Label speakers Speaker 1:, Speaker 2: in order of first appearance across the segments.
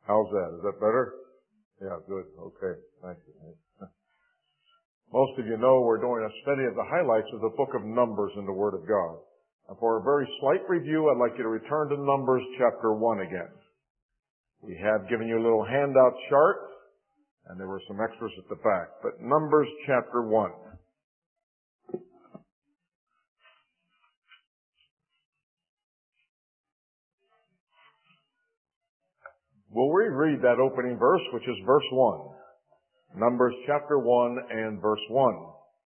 Speaker 1: How's that? Is that better? Yeah, good. Okay. Thank you. Most of you know we're doing a study of the highlights of the book of Numbers in the Word of God. And for a very slight review, I'd like you to return to Numbers chapter 1 again. We have given you a little handout chart, and there were some extras at the back. But Numbers chapter 1. We'll reread that opening verse, which is verse 1. Numbers chapter 1 and verse 1.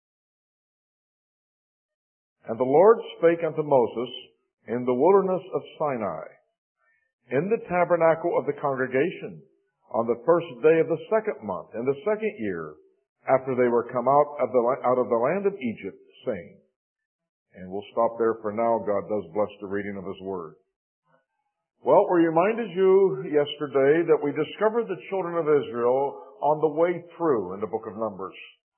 Speaker 1: And the Lord spake unto Moses in the wilderness of Sinai, in the tabernacle of the congregation, on the first day of the second month, in the second year, after they were come out of the land of Egypt, saying. And we'll stop there for now. God does bless the reading of His Word. Well, we reminded you yesterday that we discovered the children of Israel on the way through in the book of Numbers,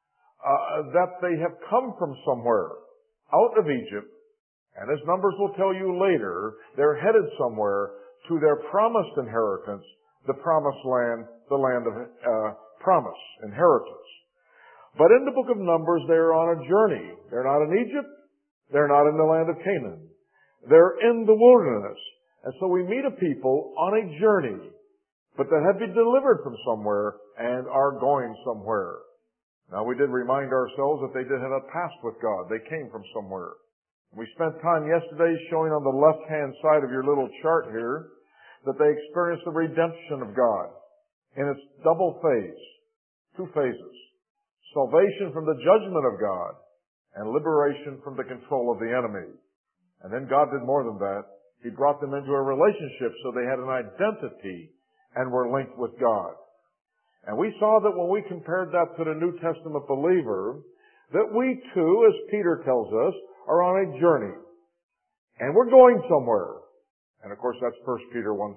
Speaker 1: that they have come from somewhere out of Egypt, and as Numbers will tell you later, they're headed somewhere to their promised inheritance, the promised land, the land of promise, inheritance. But in the book of Numbers, they're on a journey. They're not in Egypt. They're not in the land of Canaan. They're in the wilderness. And so we meet a people on a journey, but that have been delivered from somewhere and are going somewhere. Now, we did remind ourselves that they did have a past with God. They came from somewhere. We spent time yesterday showing on the left-hand side of your little chart here that they experienced the redemption of God in its double phase, 2 phases. Salvation from the judgment of God and liberation from the control of the enemy. And then God did more than that. He brought them into a relationship so they had an identity and were linked with God. And we saw that when we compared that to the New Testament believer, that we too, as Peter tells us, are on a journey. And we're going somewhere. And of course that's 1 Peter 1:4.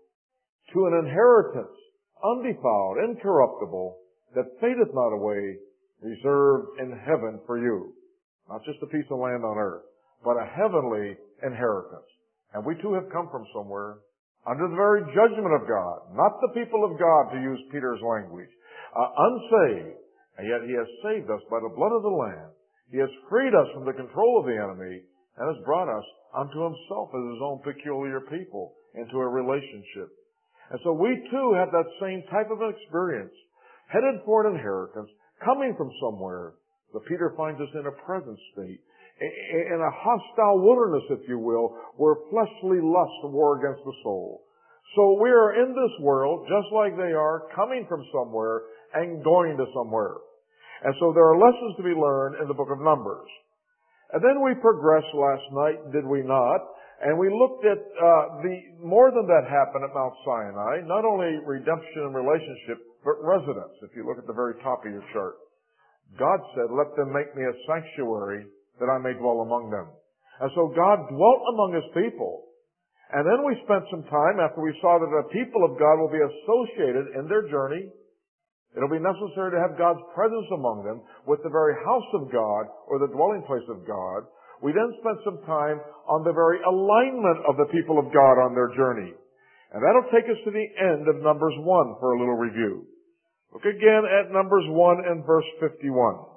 Speaker 1: To an inheritance, undefiled, incorruptible, that fadeth not away, reserved in heaven for you. Not just a piece of land on earth, but a heavenly inheritance. And we too have come from somewhere under the very judgment of God, not the people of God, to use Peter's language, unsaved, and yet He has saved us by the blood of the Lamb. He has freed us from the control of the enemy and has brought us unto Himself as His own peculiar people into a relationship. And so we too have that same type of experience, headed for an inheritance, coming from somewhere. But Peter finds us in a present state, in a hostile wilderness, if you will, where fleshly lust war against the soul. So we are in this world, just like they are, coming from somewhere and going to somewhere. And so there are lessons to be learned in the book of Numbers. And then we progressed last night, did we not? And we looked at more than that happened at Mount Sinai, not only redemption and relationship, but residence, if you look at the very top of your chart. God said, let them make me a sanctuary that I may dwell among them. And so God dwelt among His people. And then we spent some time after we saw that the people of God will be associated in their journey. It'll be necessary to have God's presence among them with the very house of God or the dwelling place of God. We then spent some time on the very alignment of the people of God on their journey. And that'll take us to the end of Numbers 1 for a little review. Look again at Numbers 1 and verse 51.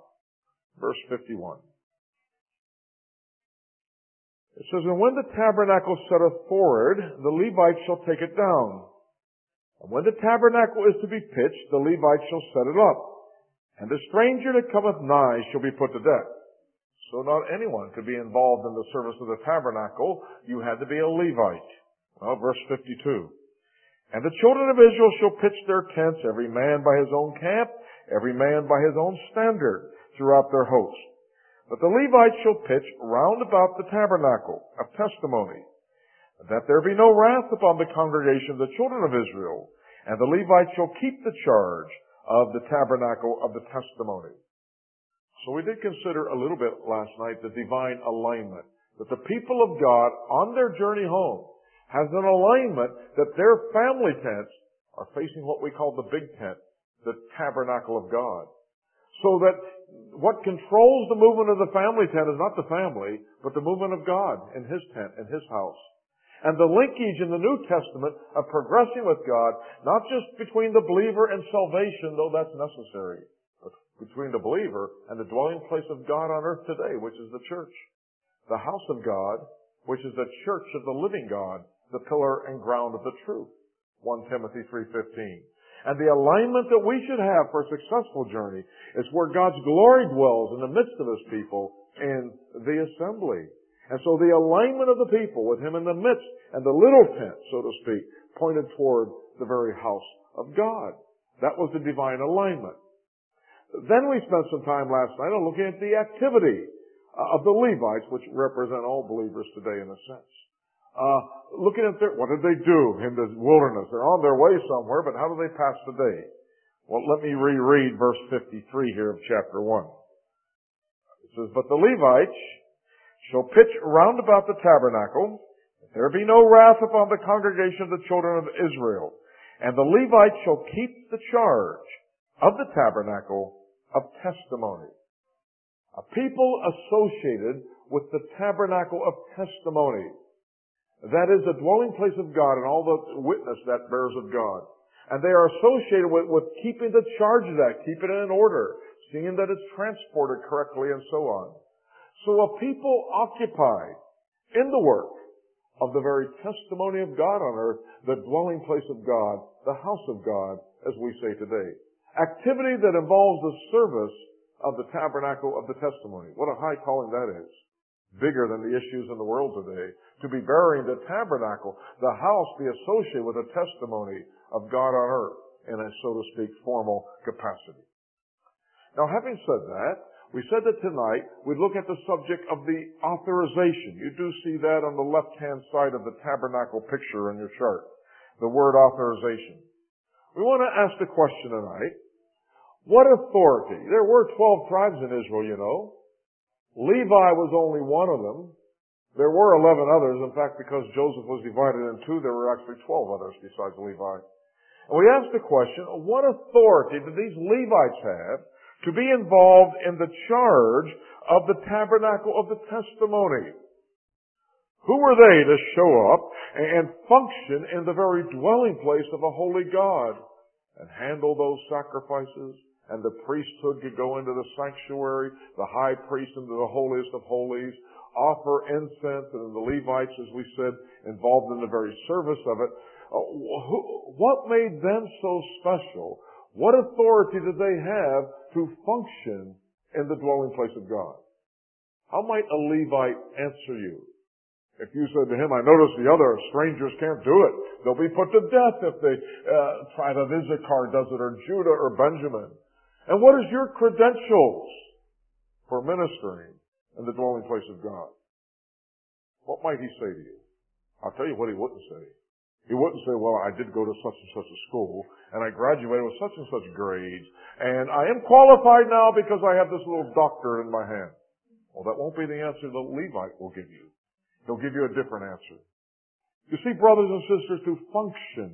Speaker 1: Verse 51. It says, and when the tabernacle setteth forward, the Levites shall take it down. And when the tabernacle is to be pitched, the Levites shall set it up. And the stranger that cometh nigh shall be put to death. So not anyone could be involved in the service of the tabernacle. You had to be a Levite. Well, verse 52. And the children of Israel shall pitch their tents, every man by his own camp, every man by his own standard, throughout their host. But the Levites shall pitch round about the tabernacle of testimony, that there be no wrath upon the congregation of the children of Israel, and the Levites shall keep the charge of the tabernacle of the testimony. So we did consider a little bit last night the divine alignment, that the people of God on their journey home has an alignment that their family tents are facing what we call the big tent, the tabernacle of God. So that what controls the movement of the family tent is not the family, but the movement of God in His tent, in His house. And the linkage in the New Testament of progressing with God, not just between the believer and salvation, though that's necessary, but between the believer and the dwelling place of God on earth today, which is the church. The house of God, which is the church of the living God, the pillar and ground of the truth. 1 Timothy 3:15. And the alignment that we should have for a successful journey is where God's glory dwells in the midst of His people in the assembly. And so the alignment of the people with Him in the midst and the little tent, so to speak, pointed toward the very house of God. That was the divine alignment. Then we spent some time last night on looking at the activity of the Levites, which represent all believers today in a sense. Looking at what did they do in the wilderness? They're on their way somewhere, but how do they pass the day? Well, let me reread verse 53 here of chapter 1. It says, "But the Levites shall pitch round about the tabernacle, that there be no wrath upon the congregation of the children of Israel. And the Levites shall keep the charge of the tabernacle of testimony." A people associated with the tabernacle of testimony. That is the dwelling place of God and all the witness that bears of God. And they are associated with keeping the charge of that, keeping it in order, seeing that it's transported correctly and so on. So a people occupied in the work of the very testimony of God on earth, the dwelling place of God, the house of God, as we say today. Activity that involves the service of the tabernacle of the testimony. What a high calling that is. Bigger than the issues in the world today. To be bearing the tabernacle, the house, be associated with the testimony of God on earth in a, so to speak, formal capacity. Now, having said that, we said that tonight we'd look at the subject of the authorization. You do see that on the left-hand side of the tabernacle picture in your chart. The word authorization. We want to ask the question tonight, what authority? There were 12 tribes in Israel, you know. Levi was only one of them. There were 11 others. In fact, because Joseph was divided in two, there were actually 12 others besides Levi. And we asked the question, what authority did these Levites have to be involved in the charge of the tabernacle of the testimony? Who were they to show up and function in the very dwelling place of a holy God and handle those sacrifices? And the priesthood could go into the sanctuary, the high priest into the holiest of holies, offer incense, and the Levites, as we said, involved in the very service of it. What made them so special? What authority did they have to function in the dwelling place of God? How might a Levite answer you? If you said to him, I notice the other strangers can't do it. They'll be put to death if the tribe of Issachar does it, or Judah, or Benjamin. And what is your credentials for ministering in the dwelling place of God? What might he say to you? I'll tell you what he wouldn't say. He wouldn't say, well, I did go to such and such a school, and I graduated with such and such grades, and I am qualified now because I have this little doctor in my hand. Well, that won't be the answer the Levite will give you. He'll give you a different answer. You see, brothers and sisters, to function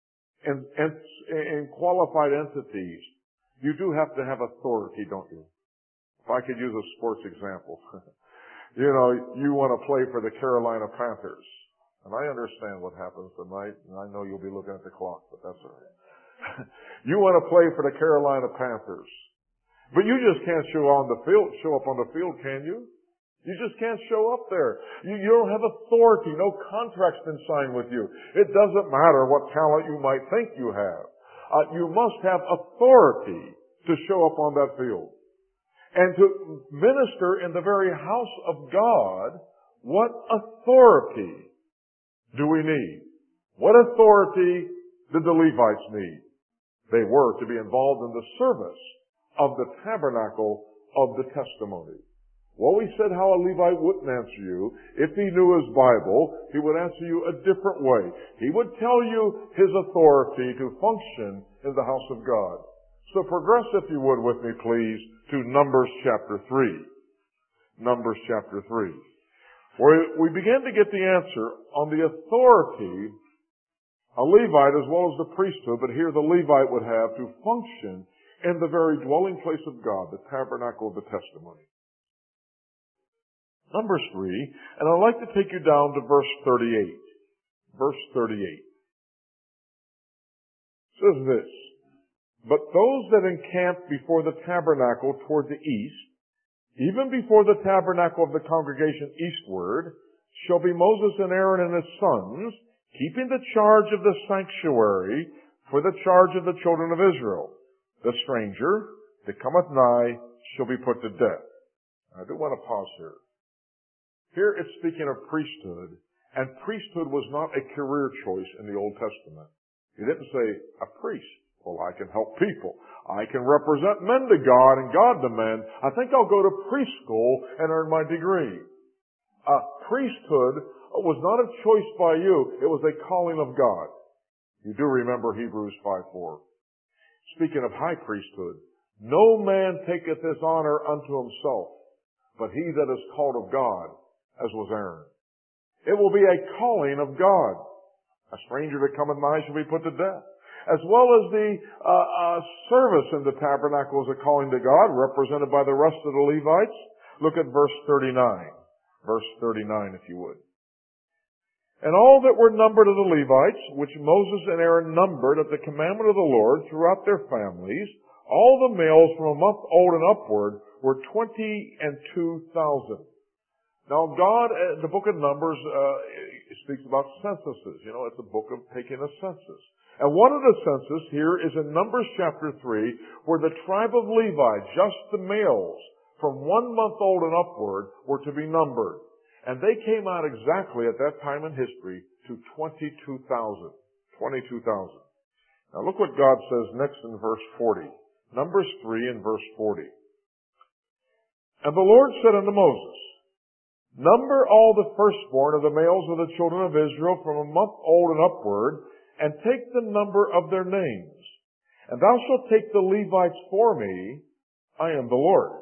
Speaker 1: in qualified entities, you do have to have authority, don't you? If I could use a sports example. You know, you want to play for the Carolina Panthers. And I understand what happens tonight, and I know you'll be looking at the clock, but that's all right. You want to play for the Carolina Panthers. But you just can't show up on the field, can you? You just can't show up there. You don't have authority. No contract's been signed with you. It doesn't matter what talent you might think you have. You must have authority to show up on that field. And to minister in the very house of God, what authority do we need? What authority did the Levites need? They were to be involved in the service of the tabernacle of the testimony. Well, we said how a Levite wouldn't answer you. If he knew his Bible, he would answer you a different way. He would tell you his authority to function in the house of God. So progress, if you would, with me, please, to Numbers chapter 3. Numbers chapter 3. Where we begin to get the answer on the authority a Levite as well as the priesthood, but here the Levite would have to function in the very dwelling place of God, the tabernacle of the testimony. Numbers 3, and I'd like to take you down to verse 38. verse 38. It says this, "But those that encamp before the tabernacle toward the east, even before the tabernacle of the congregation eastward, shall be Moses and Aaron and his sons, keeping the charge of the sanctuary for the charge of the children of Israel. The stranger that cometh nigh shall be put to death." I do want to pause here. Here it's speaking of priesthood, and priesthood was not a career choice in the Old Testament. He didn't say, a priest. Well, I can help people. I can represent men to God and God to men. I think I'll go to priest school and earn my degree. Priesthood was not a choice by you. It was a calling of God. You do remember Hebrews 5:4. Speaking of high priesthood, "No man taketh this honor unto himself, but he that is called of God, as was Aaron." It will be a calling of God. "A stranger that cometh nigh shall be put to death." As well as the service in the tabernacle is a calling to God, represented by the rest of the Levites. Look at verse 39. Verse 39, if you would. "And all that were numbered of the Levites, which Moses and Aaron numbered at the commandment of the Lord throughout their families, all the males from a month old and upward were 22,000. Now God, the book of Numbers, speaks about censuses. You know, it's a book of taking a census. And one of the census here is in Numbers chapter 3, where the tribe of Levi, just the males, from 1 month old and upward, were to be numbered. And they came out exactly at that time in history to 22,000. 22,000. Now look what God says next in verse 40. Numbers 3 and verse 40. "And the Lord said unto Moses, Number all the firstborn of the males of the children of Israel from a month old and upward, and take the number of their names. And thou shalt take the Levites for me, I am the Lord,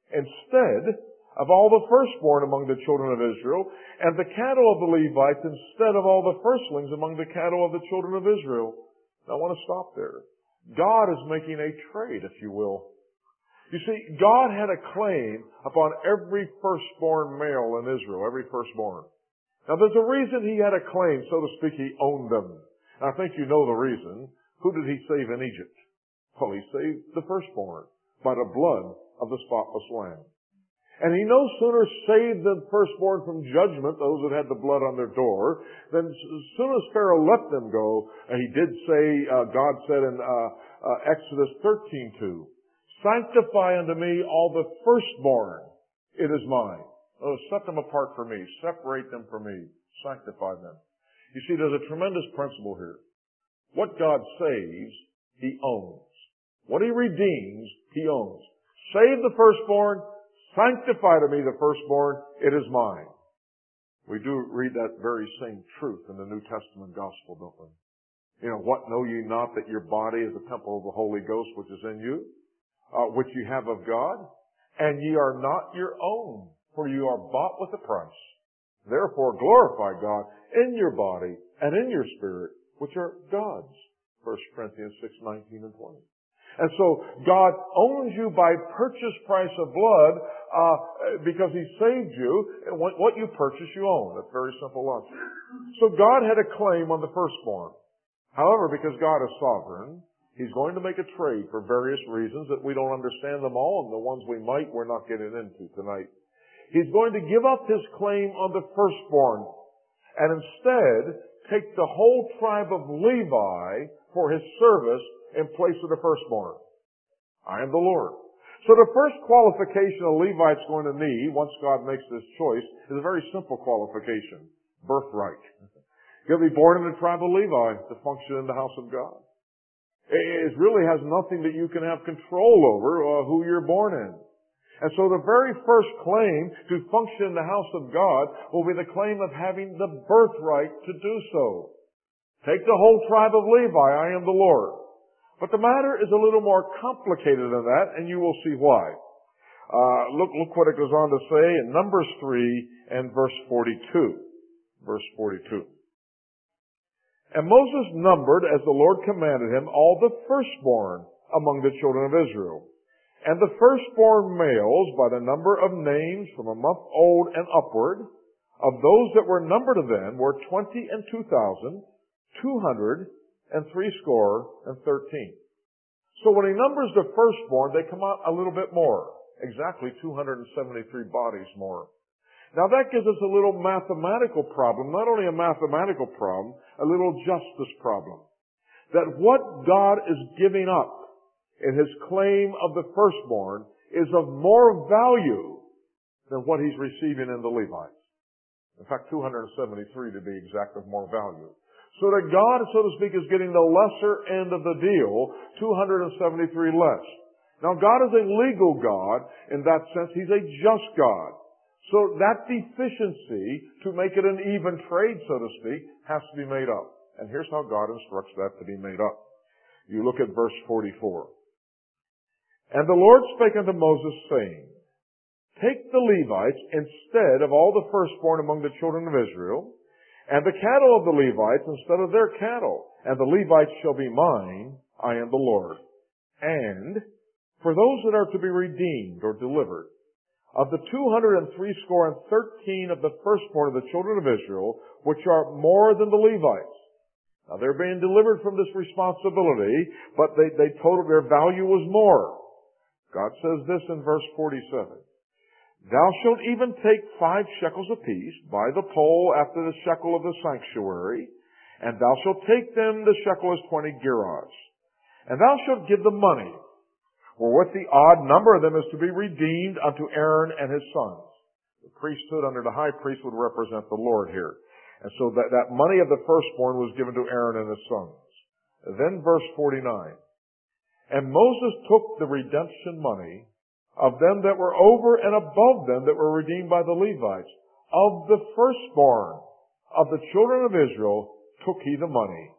Speaker 1: instead of all the firstborn among the children of Israel, and the cattle of the Levites instead of all the firstlings among the cattle of the children of Israel." Now, I want to stop there. God is making a trade, if you will. You see, God had a claim upon every firstborn male in Israel, every firstborn. Now, there's a reason he had a claim, so to speak, he owned them. And I think you know the reason. Who did he save in Egypt? Well, he saved the firstborn by the blood of the spotless lamb. And he no sooner saved the firstborn from judgment, those that had the blood on their door, than as soon as Pharaoh let them go, he did say, God said in Exodus 13:2, "Sanctify unto me all the firstborn, it is mine." Oh, set them apart for me. Separate them from me. Sanctify them. You see, there's a tremendous principle here. What God saves, He owns. What He redeems, He owns. Save the firstborn, sanctify to me the firstborn, it is mine. We do read that very same truth in the New Testament gospel, don't we? You know, "What know ye not that your body is a temple of the Holy Ghost which is in you, which you have of God? And ye are not your own, for you are bought with a price. Therefore glorify God in your body and in your spirit, which are God's." 1 Corinthians 6:19 and 20. And so God owns you by purchase price of blood because He saved you. And what you purchase, you own. That's very simple logic. So God had a claim on the firstborn. However, because God is sovereign, He's going to make a trade for various reasons that we don't understand them all, and the ones we might, we're not getting into tonight. He's going to give up His claim on the firstborn and instead take the whole tribe of Levi for His service in place of the firstborn. I am the Lord. So the first qualification a Levite's going to need, once God makes this choice, is a very simple qualification. Birthright. You'll be born in the tribe of Levi to function in the house of God. It really has nothing that you can have control over who you're born in. And so the very first claim to function in the house of God will be the claim of having the birthright to do so. Take the whole tribe of Levi, I am the Lord. But the matter is a little more complicated than that, and you will see why. Look what it goes on to say in Numbers 3 and verse 42. Verse 42. "And Moses numbered, as the Lord commanded him, all the firstborn among the children of Israel. And the firstborn males, by the number of names from a month old and upward, of those that were numbered of them were 22,213. So when he numbers the firstborn, they come out a little bit more. Exactly 273 bodies more. Now that gives us a little mathematical problem, not only a mathematical problem, a little justice problem. That what God is giving up in His claim of the firstborn is of more value than what He's receiving in the Levites. In fact, 273 to be exact, of more value. So that God, so to speak, is getting the lesser end of the deal, 273 less. Now God is a legal God. In that sense, He's a just God. So that deficiency, to make it an even trade, so to speak, has to be made up. And here's how God instructs that to be made up. You look at verse 44. And the Lord spake unto Moses, saying, Take the Levites instead of all the firstborn among the children of Israel, and the cattle of the Levites instead of their cattle, and the Levites shall be mine, I am the Lord. And for those that are to be redeemed or delivered, of the 213 of the firstborn of the children of Israel, which are more than the Levites. Now they're being delivered from this responsibility, but they total, their value was more. God says this in verse 47. Thou shalt even take 5 shekels apiece by the pole after the shekel of the sanctuary, and thou shalt take them, the shekel is 20 gerahs. And thou shalt give the money, wherewith the odd number of them is to be redeemed unto Aaron and his sons. The priesthood under the high priest would represent the Lord here. And so that money of the firstborn was given to Aaron and his sons. Then verse 49. And Moses took the redemption money of them that were over and above them that were redeemed by the Levites. Of the firstborn of the children of Israel took he the money,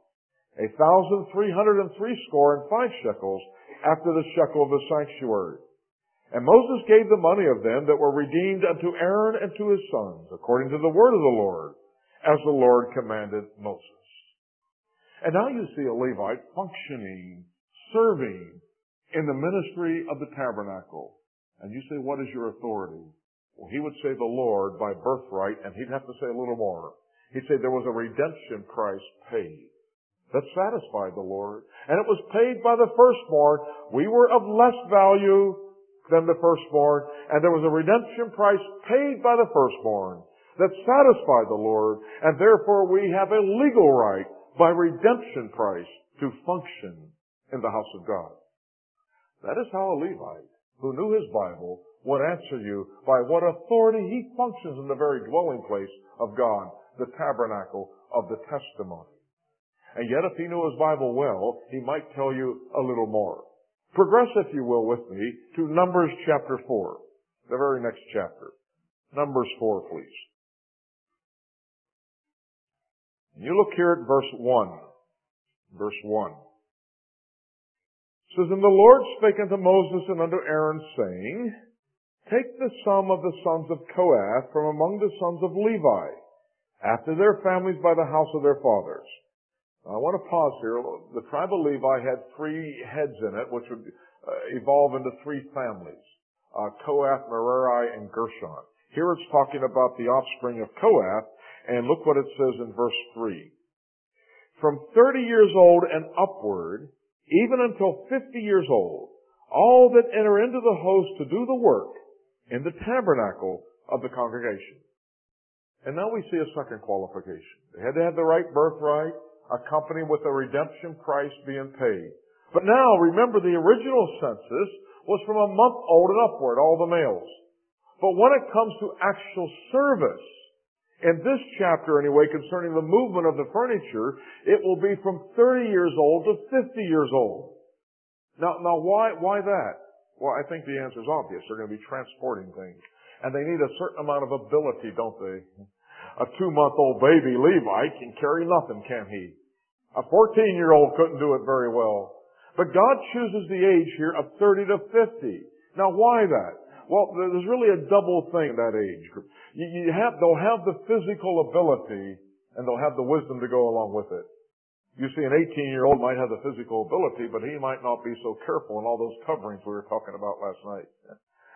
Speaker 1: 1,365 shekels, after the shekel of the sanctuary. And Moses gave the money of them that were redeemed unto Aaron and to his sons, according to the word of the Lord, as the Lord commanded Moses. And now you see a Levite functioning, serving in the ministry of the tabernacle. And you say, what is your authority? Well, he would say the Lord by birthright, and he'd have to say a little more. He'd say there was a redemption price paid that satisfied the Lord. And it was paid by the firstborn. We were of less value than the firstborn, and there was a redemption price paid by the firstborn that satisfied the Lord, and therefore we have a legal right by redemption price to function in the house of God. That is how a Levite who knew his Bible would answer you by what authority he functions in the very dwelling place of God, the tabernacle of the testimony. And yet, if he knew his Bible well, he might tell you a little more. Progress, if you will, with me to Numbers chapter 4, the very next chapter. Numbers 4, please. And you look here at verse 1. Verse 1. It says, And the Lord spake unto Moses and unto Aaron, saying, Take the sum of the sons of Kohath from among the sons of Levi, after their families by the house of their fathers. I want to pause here. The tribe of Levi had 3 heads in it, which would evolve into 3 families. Kohath, Merari, and Gershon. Here it's talking about the offspring of Kohath, and look what it says in verse 3. From 30 years old and upward, even until 50 years old, all that enter into the host to do the work in the tabernacle of the congregation. And now we see a second qualification. They had to have the right birthright, accompanied with a redemption price being paid. But now, remember, the original census was from a month old and upward, all the males. But when it comes to actual service, in this chapter anyway, concerning the movement of the furniture, it will be from 30 years old to 50 years old. Now why that? Well, I think the answer is obvious. They're going to be transporting things. And they need a certain amount of ability, don't they? A 2-month-old baby Levite can carry nothing, can he? A 14-year-old couldn't do it very well. But God chooses the age here of 30 to 50. Now why that? Well, there's really a double thing in that age group. They'll have the physical ability, and they'll have the wisdom to go along with it. You see, an 18-year-old might have the physical ability, but he might not be so careful in all those coverings we were talking about last night.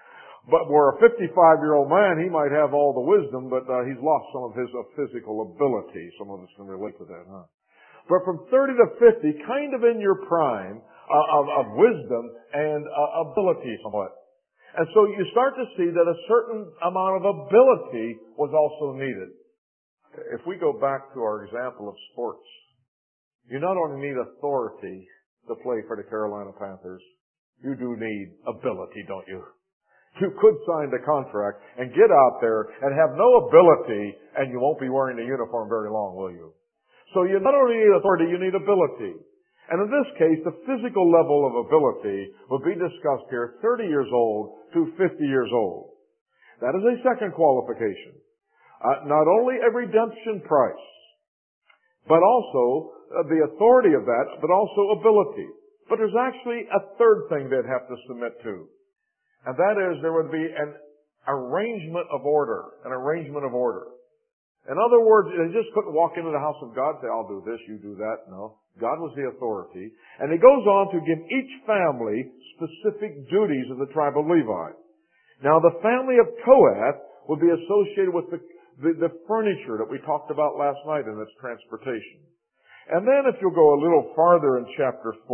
Speaker 1: But where a 55-year-old man, he might have all the wisdom, but he's lost some of his physical ability. Some of us can relate to that, huh? But from 30 to 50, kind of in your prime of wisdom and ability somewhat. And so you start to see that a certain amount of ability was also needed. If we go back to our example of sports, you not only need authority to play for the Carolina Panthers, you do need ability, don't you? You could sign the contract and get out there and have no ability, and you won't be wearing the uniform very long, will you? So you not only need authority, you need ability. And in this case, the physical level of ability will be discussed here, 30 years old to 50 years old. That is a second qualification. Not only a redemption price, but also the authority of that, but also ability. But there's actually a third thing they'd have to submit to. And that is there would be an arrangement of order. An arrangement of order. In other words, they just couldn't walk into the house of God and say, I'll do this, you do that. No. God was the authority. And he goes on to give each family specific duties of the tribe of Levi. Now, the family of Kohath would be associated with the furniture that we talked about last night in its transportation. And then if you'll go a little farther in chapter 4,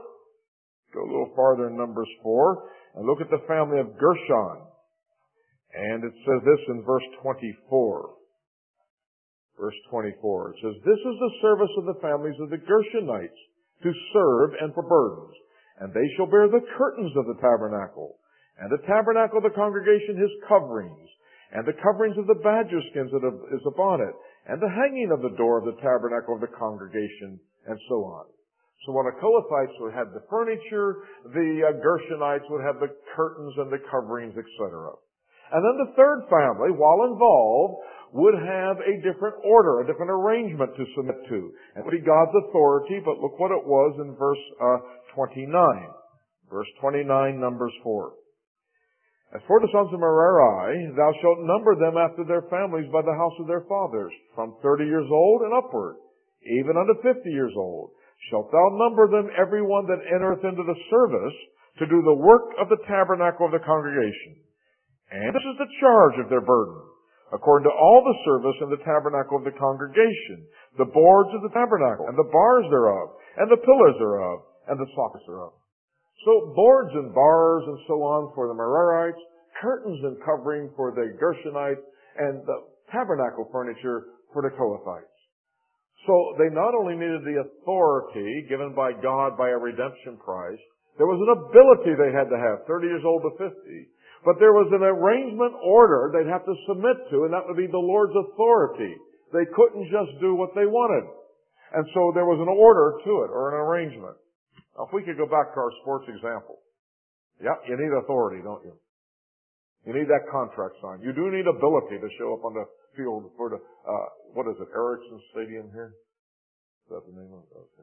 Speaker 1: go a little farther in Numbers 4, and look at the family of Gershon. And it says this in verse 24. Verse 24, it says, This is the service of the families of the Gershonites to serve and for burdens. And they shall bear the curtains of the tabernacle, and the tabernacle of the congregation his coverings, and the coverings of the badger skins that is upon it, and the hanging of the door of the tabernacle of the congregation, and so on. So when the Kohathites would have the furniture, the Gershonites would have the curtains and the coverings, etc. And then the third family, while involved, would have a different order, a different arrangement to submit to. It would be God's authority, but look what it was in verse 29. Verse 29, Numbers 4. As for the sons of Merari, thou shalt number them after their families by the house of their fathers, from 30 years old and upward, even unto 50 years old. Shalt thou number them, every one that entereth into the service, to do the work of the tabernacle of the congregation. And this is the charge of their burden, according to all the service in the tabernacle of the congregation, the boards of the tabernacle, and the bars thereof, and the pillars thereof, and the sockets thereof. So boards and bars and so on for the Merarites, curtains and covering for the Gershonites, and the tabernacle furniture for the Kohathites. So they not only needed the authority given by God by a redemption price, there was an ability they had to have, 30 years old to 50. But there was an arrangement order they'd have to submit to, and that would be the Lord's authority. They couldn't just do what they wanted. And so there was an order to it, or an arrangement. Now, if we could go back to our sports example. Yeah, you need authority, don't you? You need that contract signed. You do need ability to show up on the field for the, what is it, Ericsson Stadium here? Is that the name of it? Okay.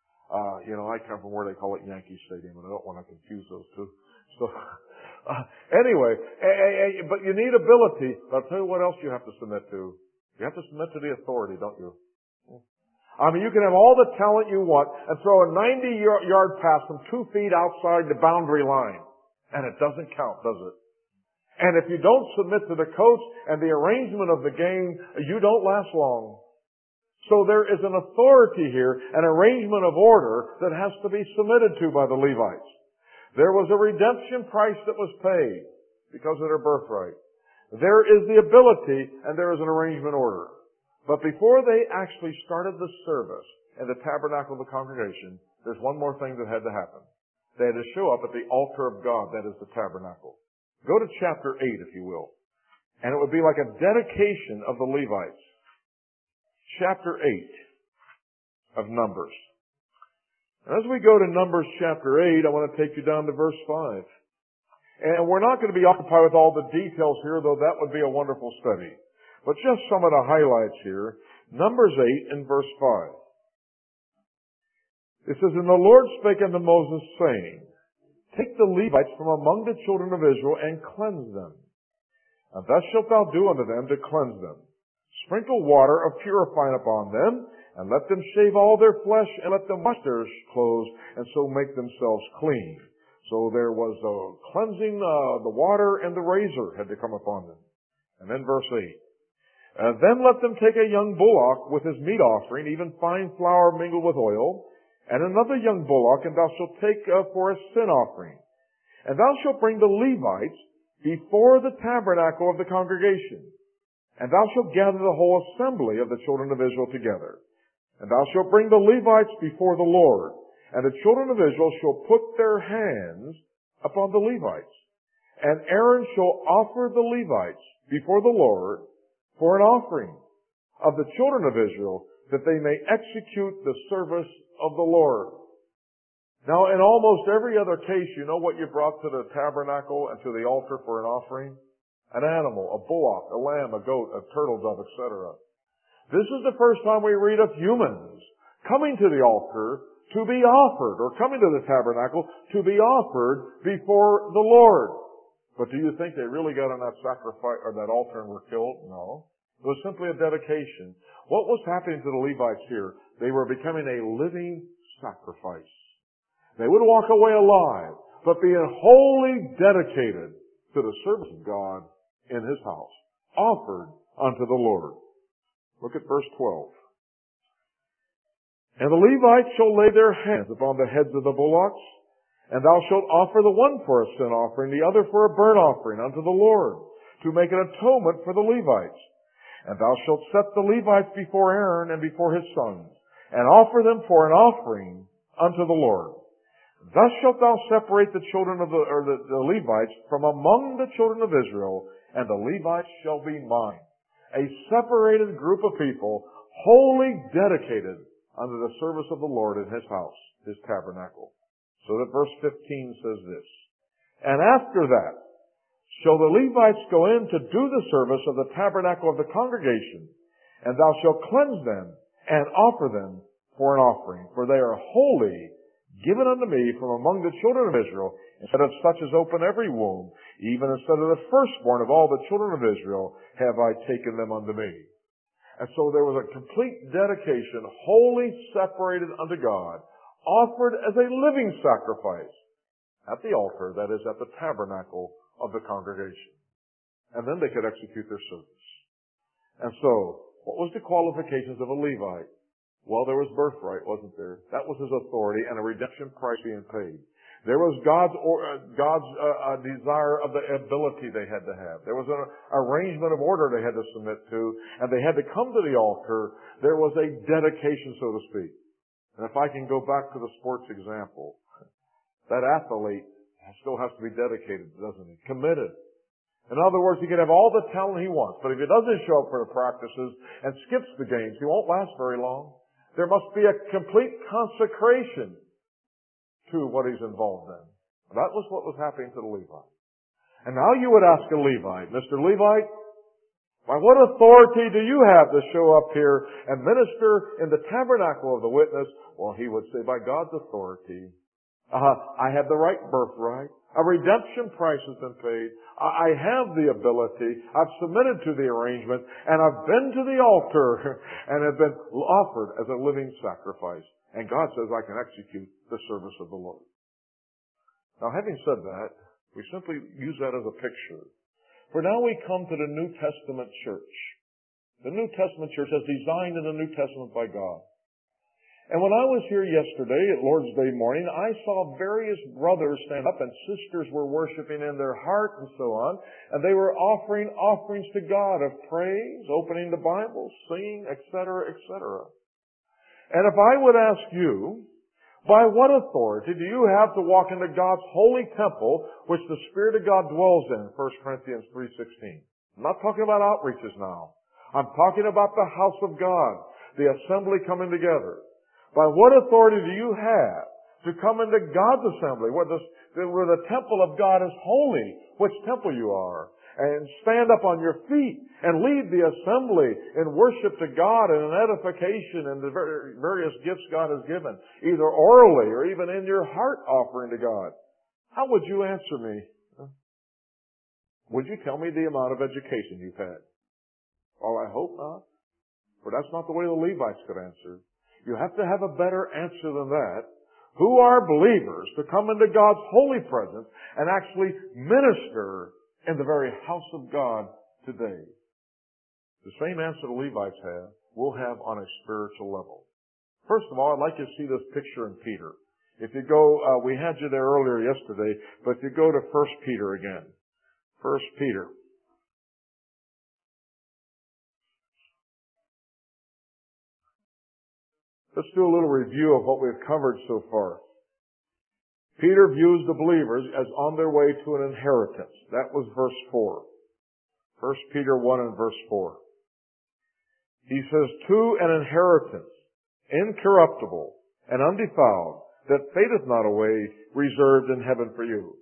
Speaker 1: I come from where they call it Yankee Stadium, and I don't want to confuse those two. So, anyway, but you need ability. But I'll tell you what else you have to submit to. You have to submit to the authority, don't you? I mean, you can have all the talent you want and throw a 90-yard pass from 2 feet outside the boundary line, and it doesn't count, does it? And if you don't submit to the coach and the arrangement of the game, you don't last long. So there is an authority here, an arrangement of order that has to be submitted to by the Levites. There was a redemption price that was paid because of their birthright. There is the ability and there is an arrangement order. But before they actually started the service in the tabernacle of the congregation, there's one more thing that had to happen. They had to show up at the altar of God, that is the tabernacle. Go to chapter 8, if you will. And it would be like a dedication of the Levites. Chapter 8 of Numbers. And as we go to Numbers chapter 8, I want to take you down to verse 5. And we're not going to be occupied with all the details here, though that would be a wonderful study. But just some of the highlights here. Numbers 8 and verse 5. It says, And the Lord spake unto Moses, saying, Take the Levites from among the children of Israel, and cleanse them. And thus shalt thou do unto them to cleanse them. Sprinkle water of purifying upon them, and let them shave all their flesh, and let them wash their clothes, and so make themselves clean. So there was a cleansing, the water and the razor had to come upon them. And then verse 8. Then let them take a young bullock with his meat offering, even fine flour mingled with oil, and another young bullock, and thou shalt take for a sin offering. And thou shalt bring the Levites before the tabernacle of the congregation. And thou shalt gather the whole assembly of the children of Israel together. And thou shalt bring the Levites before the Lord. And the children of Israel shall put their hands upon the Levites. And Aaron shall offer the Levites before the Lord for an offering of the children of Israel, that they may execute the service of the Lord. Now, in almost every other case, you know what you brought to the tabernacle and to the altar for an offering? An animal, a bullock, a lamb, a goat, a turtle dove, etc. This is the first time we read of humans coming to the altar to be offered, or coming to the tabernacle to be offered before the Lord. But do you think they really got on that sacrifice or that altar and were killed? No. It was simply a dedication. What was happening to the Levites here? They were becoming a living sacrifice. They would walk away alive, but being wholly dedicated to the service of God in His house, offered unto the Lord. Look at verse 12. And the Levites shall lay their hands upon the heads of the bullocks, and thou shalt offer the one for a sin offering, the other for a burnt offering unto the Lord, to make an atonement for the Levites. And thou shalt set the Levites before Aaron and before his sons, and offer them for an offering unto the Lord. Thus shalt thou separate the children of the Levites from among the children of Israel, and the Levites shall be mine. A separated group of people, wholly dedicated unto the service of the Lord in His house, His tabernacle. So that verse 15 says this. And after that shall the Levites go in to do the service of the tabernacle of the congregation, and thou shalt cleanse them and offer them for an offering, for they are holy, given unto me from among the children of Israel, instead of such as open every womb, even instead of the firstborn of all the children of Israel, have I taken them unto me. And so there was a complete dedication, wholly separated unto God, offered as a living sacrifice at the altar, that is, at the tabernacle of the congregation. And then they could execute their service. And so, what was the qualifications of a Levite? Well, there was birthright, wasn't there? That was his authority and a redemption price being paid. There was God's desire of the ability they had to have. There was an arrangement of order they had to submit to, and they had to come to the altar. There was a dedication, so to speak. And if I can go back to the sports example, that athlete still has to be dedicated, doesn't he? Committed. In other words, he can have all the talent he wants, but if he doesn't show up for the practices and skips the games, he won't last very long. There must be a complete consecration to what he's involved in. That was what was happening to the Levite. And now you would ask a Levite, Mr. Levite, by what authority do you have to show up here and minister in the tabernacle of the witness? Well, he would say, by God's authority. I have the right birthright. A redemption price has been paid. I have the ability. I've submitted to the arrangement, and I've been to the altar and have been offered as a living sacrifice. And God says I can execute the service of the Lord. Now, having said that, we simply use that as a picture. For now we come to the New Testament church. The New Testament church as designed in the New Testament by God. And when I was here yesterday at Lord's Day morning, I saw various brothers stand up and sisters were worshiping in their heart and so on. And they were offering offerings to God of praise, opening the Bible, singing, etc., etc. And if I would ask you, by what authority do you have to walk into God's holy temple, which the Spirit of God dwells in, 1 Corinthians 3:16? I'm not talking about outreaches now. I'm talking about the house of God, the assembly coming together. By what authority do you have to come into God's assembly, where the temple of God is holy, which temple you are, and stand up on your feet and lead the assembly in worship to God and in edification and the various gifts God has given, either orally or even in your heart offering to God? How would you answer me? Would you tell me the amount of education you've had? Oh, I hope not. For that's not the way the Levites could answer. You have to have a better answer than that. who are believers, to come into God's holy presence and actually minister in the very house of God today. The same answer the Levites have, we'll have on a spiritual level. First of all, I'd like you to see this picture in Peter. If you go, we had you there earlier yesterday, but if you go to 1 Peter again. 1 Peter. Let's do a little review of what we've covered so far. Peter views the believers as on their way to an inheritance. That was verse 4. 1 Peter 1 and verse 4. He says, to an inheritance, incorruptible and undefiled, that fadeth not away, reserved in heaven for you.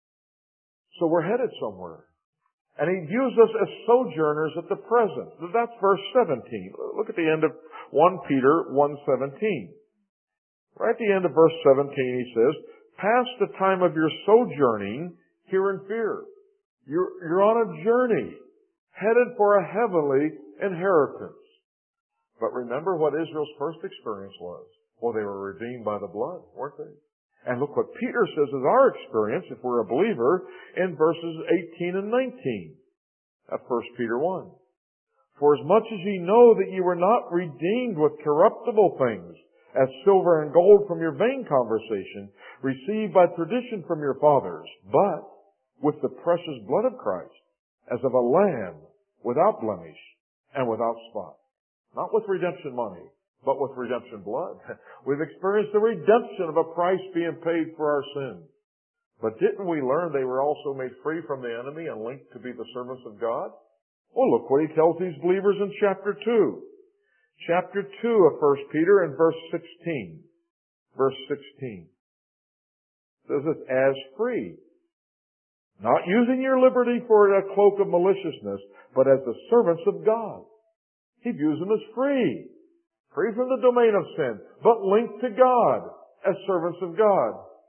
Speaker 1: So we're headed somewhere. And he views us as sojourners at the present. That's verse 17. Look at the end of 1 Peter 1:17. Right at the end of verse 17 he says, pass the time of your sojourning here in fear. You're on a journey, headed for a heavenly inheritance. But remember what Israel's first experience was. Well, they were redeemed by the blood, weren't they? And look what Peter says is our experience, if we're a believer, in verses 18 and 19 of 1 Peter 1. For as much as ye know that ye were not redeemed with corruptible things, as silver and gold from your vain conversation, received by tradition from your fathers, but with the precious blood of Christ, as of a lamb, without blemish and without spot. Not with redemption money, but with redemption blood. We've experienced the redemption of a price being paid for our sins. But didn't we learn they were also made free from the enemy and linked to be the servants of God? Well, look what he tells these believers in chapter 2. Chapter 2 of 1 Peter and verse 16. Verse 16. Says this, as free. Not using your liberty for a cloak of maliciousness, but as the servants of God. He views them as free. Free from the domain of sin, but linked to God as servants of God.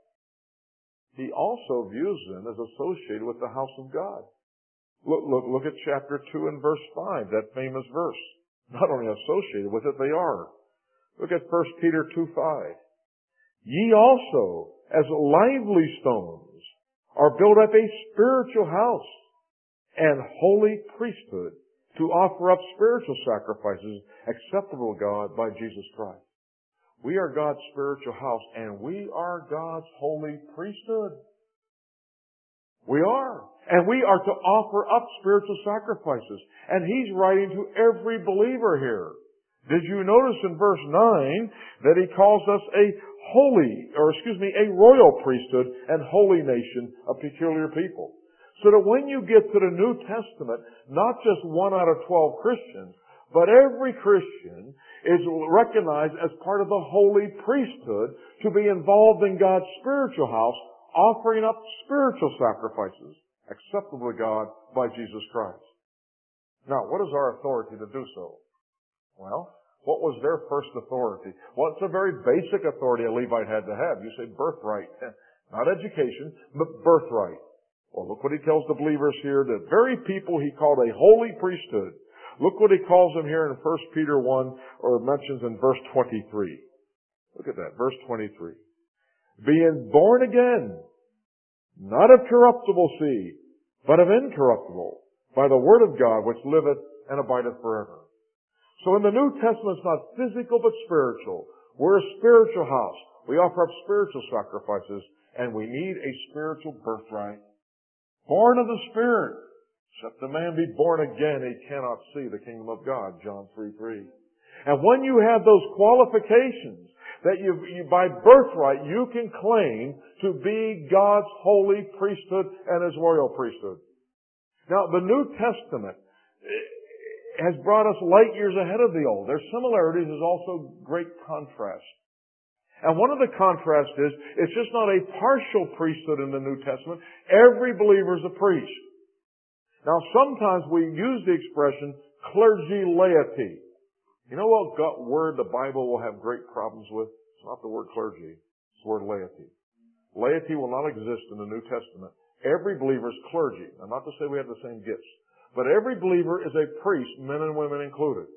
Speaker 1: He also views them as associated with the house of God. Look at chapter 2 and verse 5, that famous verse. Not only associated with it, they are. Look at 1 Peter 2:5. Ye also, as lively stones, are built up a spiritual house and holy priesthood to offer up spiritual sacrifices acceptable to God by Jesus Christ. We are God's spiritual house and we are God's holy priesthood. We are. And we are to offer up spiritual sacrifices. And he's writing to every believer here. Did you notice in verse 9 that he calls us a royal priesthood and holy nation, a peculiar people? So that when you get to the New Testament, not just 1 out of 12 Christians, but every Christian is recognized as part of the holy priesthood to be involved in God's spiritual house, offering up spiritual sacrifices acceptable to God by Jesus Christ. Now, what is our authority to do so? Well, what was their first authority? Well, it's a very basic authority a Levite had to have. You say birthright. Not education, but birthright. Well, look what he tells the believers here. The very people he called a holy priesthood. Look what he calls them here in 1 Peter 1, or mentions in verse 23. Look at that, verse 23. Being born again, not of corruptible seed, but of incorruptible, by the word of God, which liveth and abideth forever. So in the New Testament, it's not physical, but spiritual. We're a spiritual house. We offer up spiritual sacrifices, and we need a spiritual birthright. Born of the Spirit. Except a man be born again, he cannot see the kingdom of God, John 3:3. And when you have those qualifications, that you by birthright, you can claim to be God's holy priesthood and His royal priesthood. Now, the New Testament has brought us light years ahead of the Old. There's similarities, there's also great contrast. And one of the contrasts is, it's just not a partial priesthood in the New Testament. Every believer is a priest. Now, sometimes we use the expression clergy laity. You know what word the Bible will have great problems with? It's not the word clergy. It's the word laity. Laity will not exist in the New Testament. Every believer is clergy. Now, not to say we have the same gifts, but every believer is a priest, men and women included.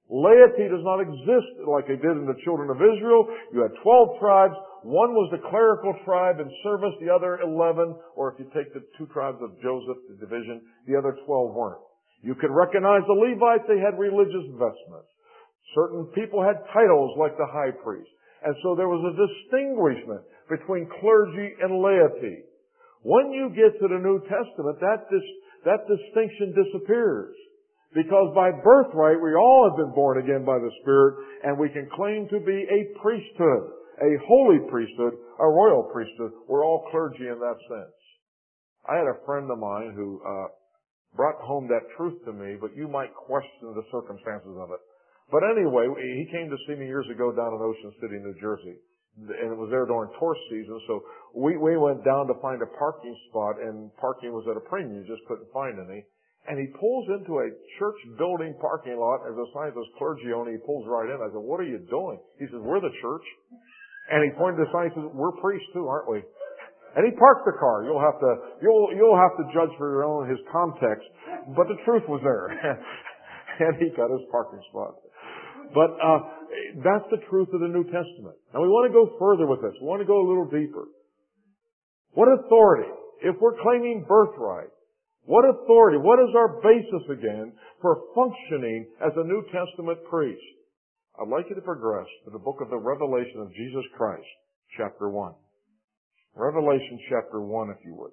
Speaker 1: Laity does not exist like they did in the children of Israel. You had 12 tribes. One was the clerical tribe in service, the other 11, or if you take the 2 tribes of Joseph, the division, the other 12 weren't. You could recognize the Levites, they had religious vestments. Certain people had titles like the high priest. And so there was a distinguishment between clergy and laity. When you get to the New Testament, that distinction disappears. Because by birthright, we all have been born again by the Spirit, and we can claim to be a priesthood, a holy priesthood, a royal priesthood. We're all clergy in that sense. I had a friend of mine who brought home that truth to me, but you might question the circumstances of it. But anyway, he came to see me years ago down in Ocean City, New Jersey. And it was there during tourist season, so we went down to find a parking spot, and parking was at a premium. You just couldn't find any. And he pulls into a church building parking lot. As a sign says clergy only, he pulls right in. I said, "What are you doing?" He says, "We're the church." And he pointed to the sign and says, "We're priests too, aren't we?" And he parked the car. You'll have to judge for your own his context. But the truth was there. And he got his parking spot. But that's the truth of the New Testament. Now we want to go further with this. We want to go a little deeper. What authority? If we're claiming birthright, what authority, what is our basis again for functioning as a New Testament priest? I'd like you to progress to the book of the Revelation of Jesus Christ, chapter 1. Revelation chapter 1, if you would.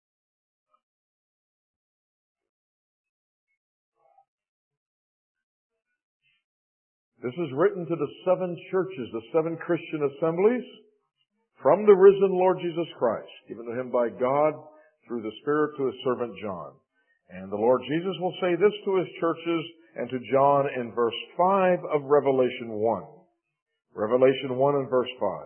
Speaker 1: This is written to the 7 churches, the 7 Christian assemblies, from the risen Lord Jesus Christ, given to him by God through the Spirit to his servant John. And the Lord Jesus will say this to his churches and to John in verse 5 of Revelation 1. Revelation 1 and verse 5.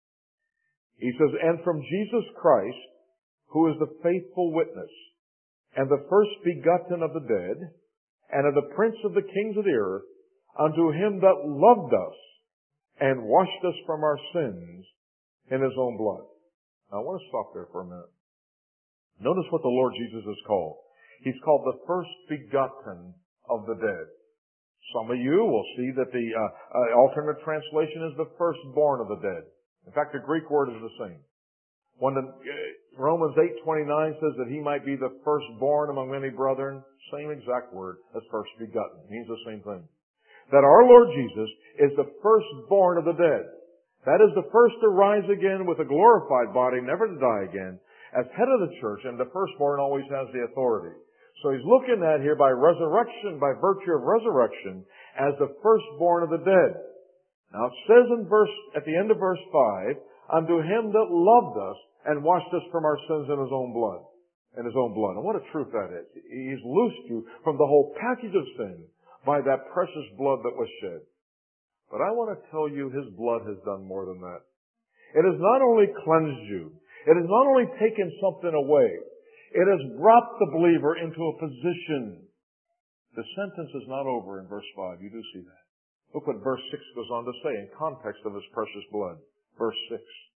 Speaker 1: He says, "And from Jesus Christ, who is the faithful witness, and the first begotten of the dead, and of the prince of the kings of the earth, unto him that loved us, and washed us from our sins in his own blood." Now, I want to stop there for a minute. Notice what the Lord Jesus is called. He's called the first begotten of the dead. Some of you will see that the alternate translation is the firstborn of the dead. In fact, the Greek word is the same. When Romans 8:29 says that he might be the firstborn among many brethren, same exact word as first begotten. It means the same thing. That our Lord Jesus is the firstborn of the dead. That is the first to rise again with a glorified body, never to die again, as head of the church, and the firstborn always has the authority. So he's looking at here by resurrection, by virtue of resurrection, as the firstborn of the dead. Now it says at the end of verse 5, "Unto him that loved us and washed us from our sins in his own blood." In his own blood. And what a truth that is. He's loosed you from the whole package of sin by that precious blood that was shed. But I want to tell you, his blood has done more than that. It has not only cleansed you, it has not only taken something away, it has brought the believer into a position. The sentence is not over in verse 5. You do see that. Look what verse 6 goes on to say in context of his precious blood. Verse 6.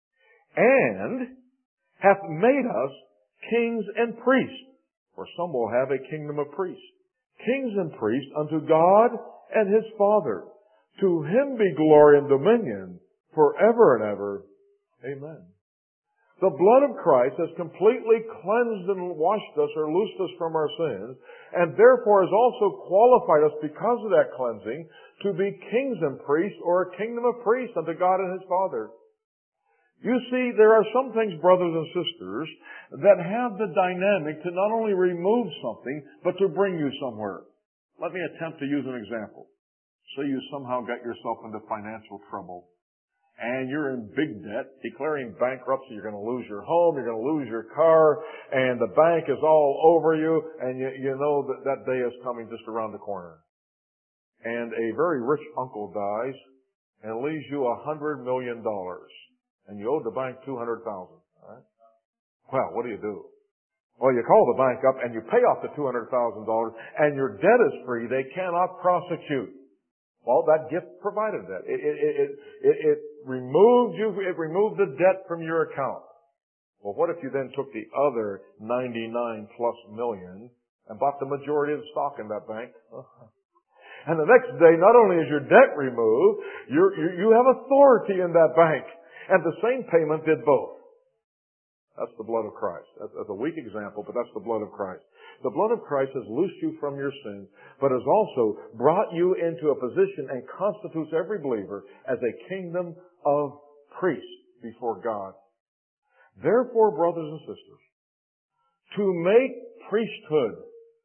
Speaker 1: "And hath made us kings and priests," for some will have a kingdom of priests. "Kings and priests unto God and his Father. To him be glory and dominion forever and ever. Amen." The blood of Christ has completely cleansed and washed us or loosed us from our sins, and therefore has also qualified us because of that cleansing to be kings and priests, or a kingdom of priests unto God and his Father. You see, there are some things, brothers and sisters, that have the dynamic to not only remove something, but to bring you somewhere. Let me attempt to use an example. Say you somehow got yourself into financial trouble, and you're in big debt, declaring bankruptcy. You're going to lose your home, you're going to lose your car, and the bank is all over you, and you know that day is coming just around the corner. And a very rich uncle dies and leaves you $100 million, and you owe the bank $200,000. Right? Well, what do? Well, you call the bank up and you pay off the $200,000, and your debt is free. They cannot prosecute. Well, that gift provided that. It removed you. It removed the debt from your account. Well, what if you then took the other 99 plus million and bought the majority of the stock in that bank? And the next day, not only is your debt removed, you have authority in that bank. And the same payment did both. That's the blood of Christ. That's a weak example, but that's the blood of Christ. The blood of Christ has loosed you from your sins, but has also brought you into a position and constitutes every believer as a kingdom of priests before God. Therefore, brothers and sisters, to make priesthood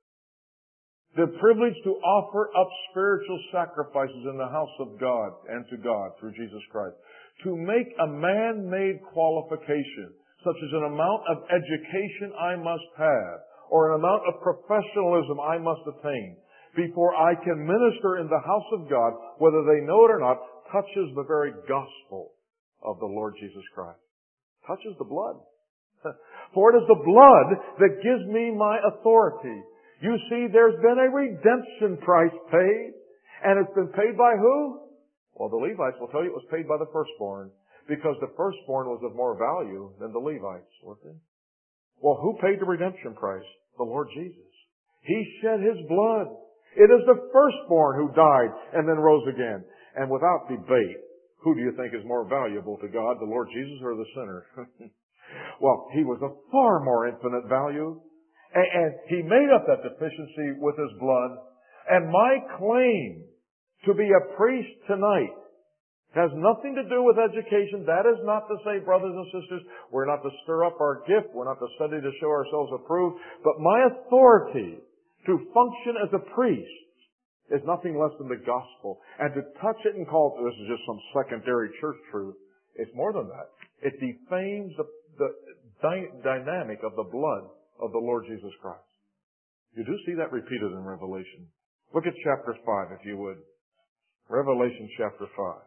Speaker 1: the privilege to offer up spiritual sacrifices in the house of God and to God through Jesus Christ, to make a man-made qualification, such as an amount of education I must have, or an amount of professionalism I must attain, before I can minister in the house of God, whether they know it or not, touches the very gospel of the Lord Jesus Christ. Touches the blood. For it is the blood that gives me my authority. You see, there's been a redemption price paid, and it's been paid by who? Well, the Levites will tell you it was paid by the firstborn, because the firstborn was of more value than the Levites, wasn't it? Well, who paid the redemption price? The Lord Jesus. He shed His blood. It is the firstborn who died and then rose again. And without debate, who do you think is more valuable to God, the Lord Jesus or the sinner? Well, He was of far more infinite value. And He made up that deficiency with His blood. And my claim to be a priest tonight has nothing to do with education. That is not to say, brothers and sisters, we're not to stir up our gift. We're not to study to show ourselves approved. But my authority to function as a priest is nothing less than the gospel. And to touch it and call it, this is just some secondary church truth. It's more than that. It defames the dynamic of the blood of the Lord Jesus Christ. You do see that repeated in Revelation. Look at chapter 5, if you would. Revelation chapter 5.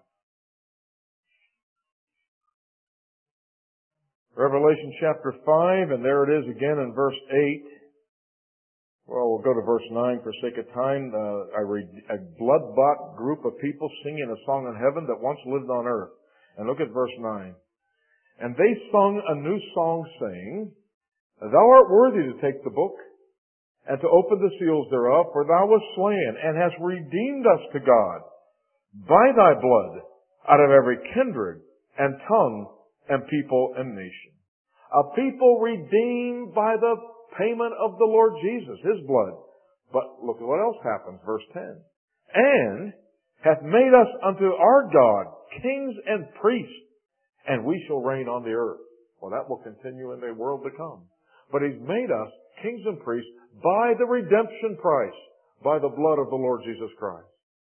Speaker 1: Revelation chapter 5, and there it is again in verse 8. Well, we'll go to verse 9 for sake of time. I read a blood-bought group of people singing a song in heaven that once lived on earth. And look at verse 9. And they sung a new song, saying, Thou art worthy to take the book, and to open the seals thereof, for Thou wast slain, and hast redeemed us to God, by Thy blood, out of every kindred, and tongue, and people, and nation. A people redeemed by the payment of the Lord Jesus, His blood. But look at what else happens, verse 10. And hath made us unto our God kings and priests, and we shall reign on the earth. Well, that will continue in the world to come. But He's made us kings and priests by the redemption price, by the blood of the Lord Jesus Christ.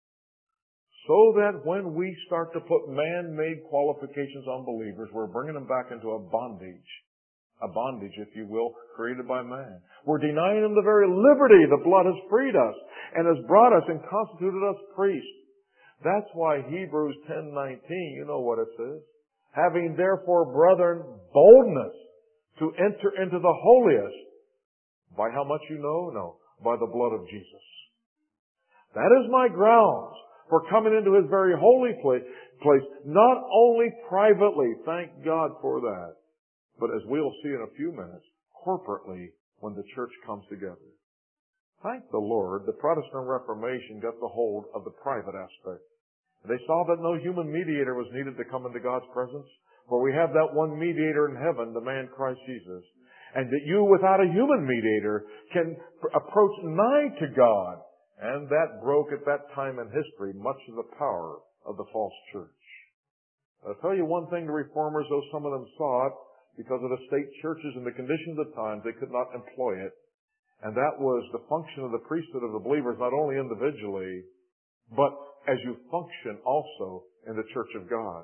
Speaker 1: So that when we start to put man-made qualifications on believers, we're bringing them back into a bondage, if you will, created by man. We're denying them the very liberty the blood has freed us and has brought us and constituted us priests. That's why Hebrews 10:19, you know what it says. Having therefore, brethren, boldness to enter into the holiest. By how much you know? No. By the blood of Jesus. That is my grounds for coming into His very holy place, not only privately, thank God for that, but as we'll see in a few minutes, corporately when the church comes together. Thank the Lord, the Protestant Reformation got the hold of the private aspect. They saw that no human mediator was needed to come into God's presence, for we have that one mediator in heaven, the man Christ Jesus. And that you, without a human mediator, can approach nigh to God. And that broke at that time in history much of the power of the false church. I'll tell you one thing to reformers, though some of them saw it, because of the state churches and the conditions of times, they could not employ it. And that was the function of the priesthood of the believers, not only individually, but as you function also in the church of God.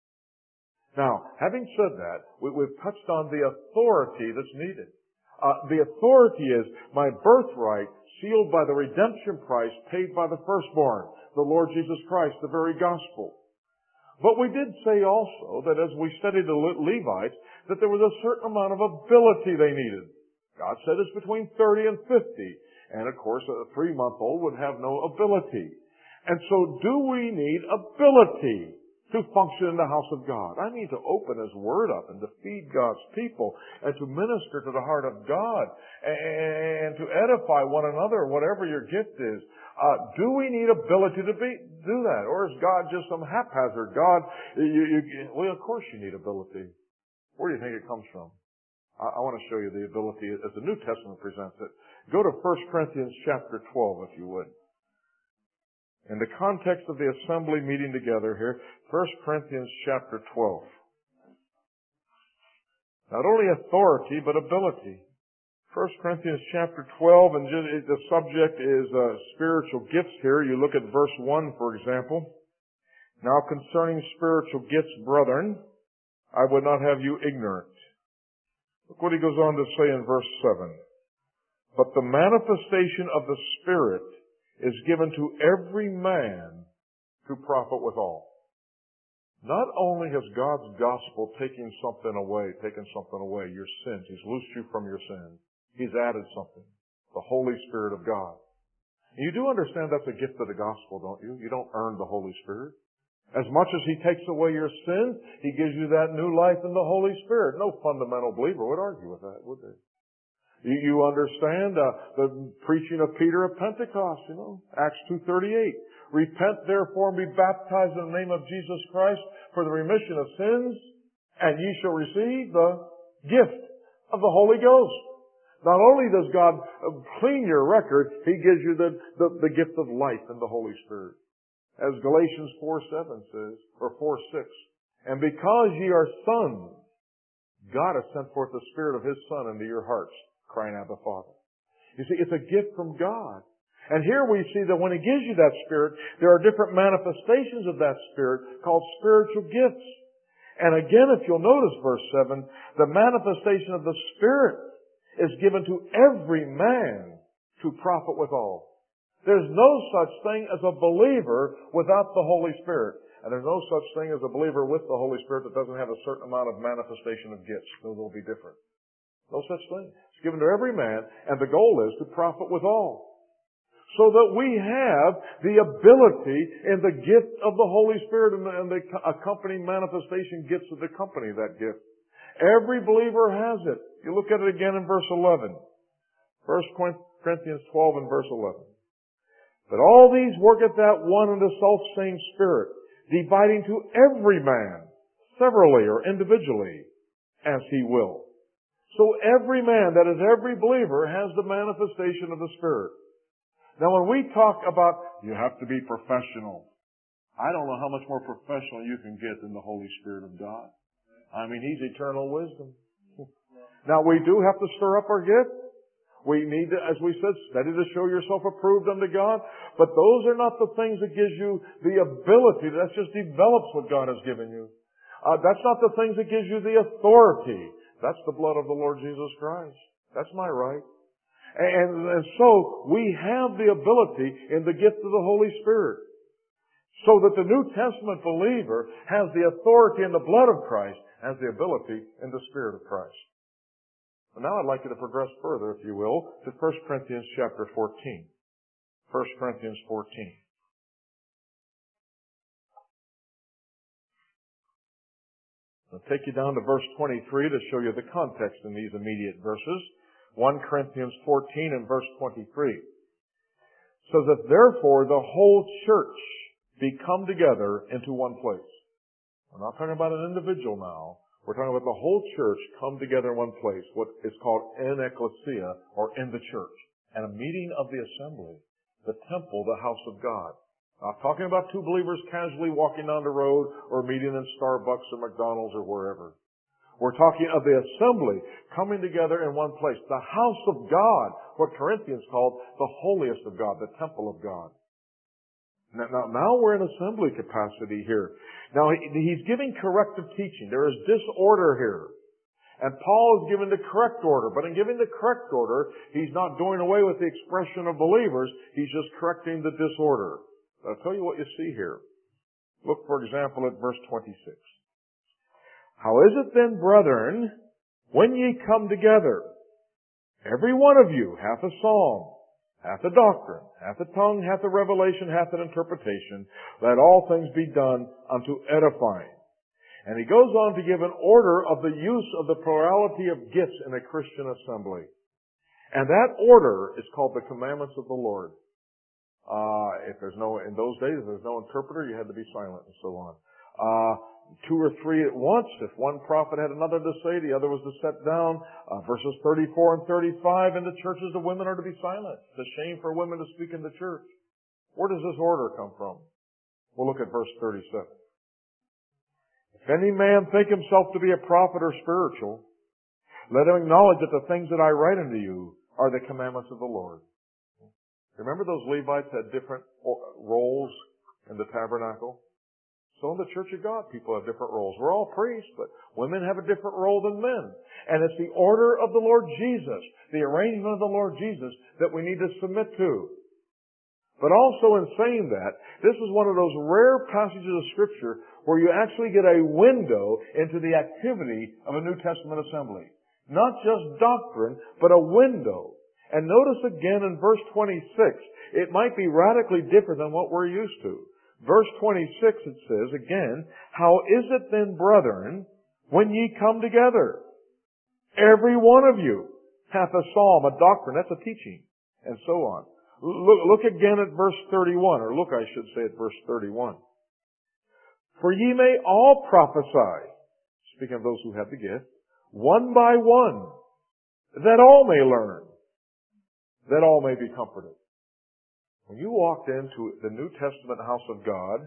Speaker 1: Now, having said that, we've touched on the authority that's needed. The authority is my birthright sealed by the redemption price paid by the firstborn, the Lord Jesus Christ, the very gospel. But we did say also that as we studied the Levites, that there was a certain amount of ability they needed. God said it's between 30 and 50. And of course, a 3-month-old would have no ability. And so do we need ability to function in the house of God? I mean to open His Word up and to feed God's people and to minister to the heart of God and to edify one another, whatever your gift is. Do we need ability to do that? Or is God just some haphazard God? Well, of course you need ability. Where do you think it comes from? I want to show you the ability as the New Testament presents it. Go to 1 Corinthians chapter 12, if you would. In the context of the assembly meeting together here, 1 Corinthians chapter 12. Not only authority, but ability. 1 Corinthians chapter 12, and the subject is spiritual gifts here. You look at verse 1, for example. Now concerning spiritual gifts, brethren, I would not have you ignorant. Look what he goes on to say in verse 7. But the manifestation of the Spirit is given to every man to profit withal. Not only has God's gospel taken something away, your sins. He's loosed you from your sins. He's added something. The Holy Spirit of God. And you do understand that's a gift of the gospel, don't you? You don't earn the Holy Spirit. As much as He takes away your sins, He gives you that new life in the Holy Spirit. No fundamental believer would argue with that, would they? You understand the preaching of Peter at Pentecost, Acts 2:38. Repent therefore and be baptized in the name of Jesus Christ for the remission of sins, and ye shall receive the gift of the Holy Ghost. Not only does God clean your record, He gives you the gift of life in the Holy Spirit. As Galatians 4:7 says, or 4:6. And because ye are sons, God has sent forth the Spirit of His Son into your hearts, crying out, Abba, Father. You see, it's a gift from God. And here we see that when He gives you that Spirit, there are different manifestations of that Spirit called spiritual gifts. And again, if you'll notice verse 7, the manifestation of the Spirit is given to every man to profit withal. There's no such thing as a believer without the Holy Spirit. And there's no such thing as a believer with the Holy Spirit that doesn't have a certain amount of manifestation of gifts. Those will be different. No such thing. It's given to every man, and the goal is to profit withal. So that we have the ability and the gift of the Holy Spirit and the accompanying manifestation gifts that accompany that gift. Every believer has it. You look at it again in verse 11. 1 Corinthians 12 and verse 11. But all these worketh that one and the selfsame Spirit, dividing to every man, severally or individually, as he will. So every man, that is every believer, has the manifestation of the Spirit. Now when we talk about, you have to be professional. I don't know how much more professional you can get than the Holy Spirit of God. I mean, He's eternal wisdom. Now we do have to stir up our gift. We need to, as we said, study to show yourself approved unto God. But those are not the things that gives you the ability. That just develops what God has given you. That's not the things that gives you the authority. That's the blood of the Lord Jesus Christ. That's my right. And so we have the ability in the gift of the Holy Spirit. So that the New Testament believer has the authority in the blood of Christ, has the ability in the Spirit of Christ. Now I'd like you to progress further, if you will, to 1 Corinthians chapter 14. 1 Corinthians 14. I'll take you down to verse 23 to show you the context in these immediate verses. 1 Corinthians 14 and verse 23. So that therefore the whole church be come together into one place. We're not talking about an individual now. We're talking about the whole church come together in one place, what is called en ecclesia, or in the church. And a meeting of the assembly, the temple, the house of God. Not talking about two believers casually walking down the road or meeting in Starbucks or McDonald's or wherever. We're talking of the assembly coming together in one place. The house of God, what Corinthians called the holiest of God, the temple of God. Now we're in assembly capacity here. Now he's giving corrective teaching. There is disorder here. And Paul is giving the correct order. But in giving the correct order, he's not doing away with the expression of believers. He's just correcting the disorder. I'll tell you what you see here. Look, for example, at verse 26. How is it then, brethren, when ye come together, every one of you hath a psalm, hath a doctrine, hath a tongue, hath a revelation, hath an interpretation, let all things be done unto edifying. And he goes on to give an order of the use of the plurality of gifts in a Christian assembly. And that order is called the commandments of the Lord. In those days, if there's no interpreter, you had to be silent and so on. 2 or 3 at once. If one prophet had another to say, the other was to sit down. Verses 34 and 35, in the churches the women are to be silent. It's a shame for women to speak in the church. Where does this order come from? We'll look at verse 37. If any man think himself to be a prophet or spiritual, let him acknowledge that the things that I write unto you are the commandments of the Lord. Remember those Levites had different roles in the tabernacle? So in the Church of God, people have different roles. We're all priests, but women have a different role than men. And it's the order of the Lord Jesus, the arrangement of the Lord Jesus, that we need to submit to. But also in saying that, this is one of those rare passages of Scripture where you actually get a window into the activity of a New Testament assembly. Not just doctrine, but a window. And notice again in verse 26, it might be radically different than what we're used to. Verse 26 it says, again, how is it then, brethren, when ye come together? Every one of you hath a psalm, a doctrine, that's a teaching, and so on. Look again at verse 31, or look, I should say, at verse 31. For ye may all prophesy, speaking of those who have the gift, one by one, that all may learn, that all may be comforted. When you walked into the New Testament house of God,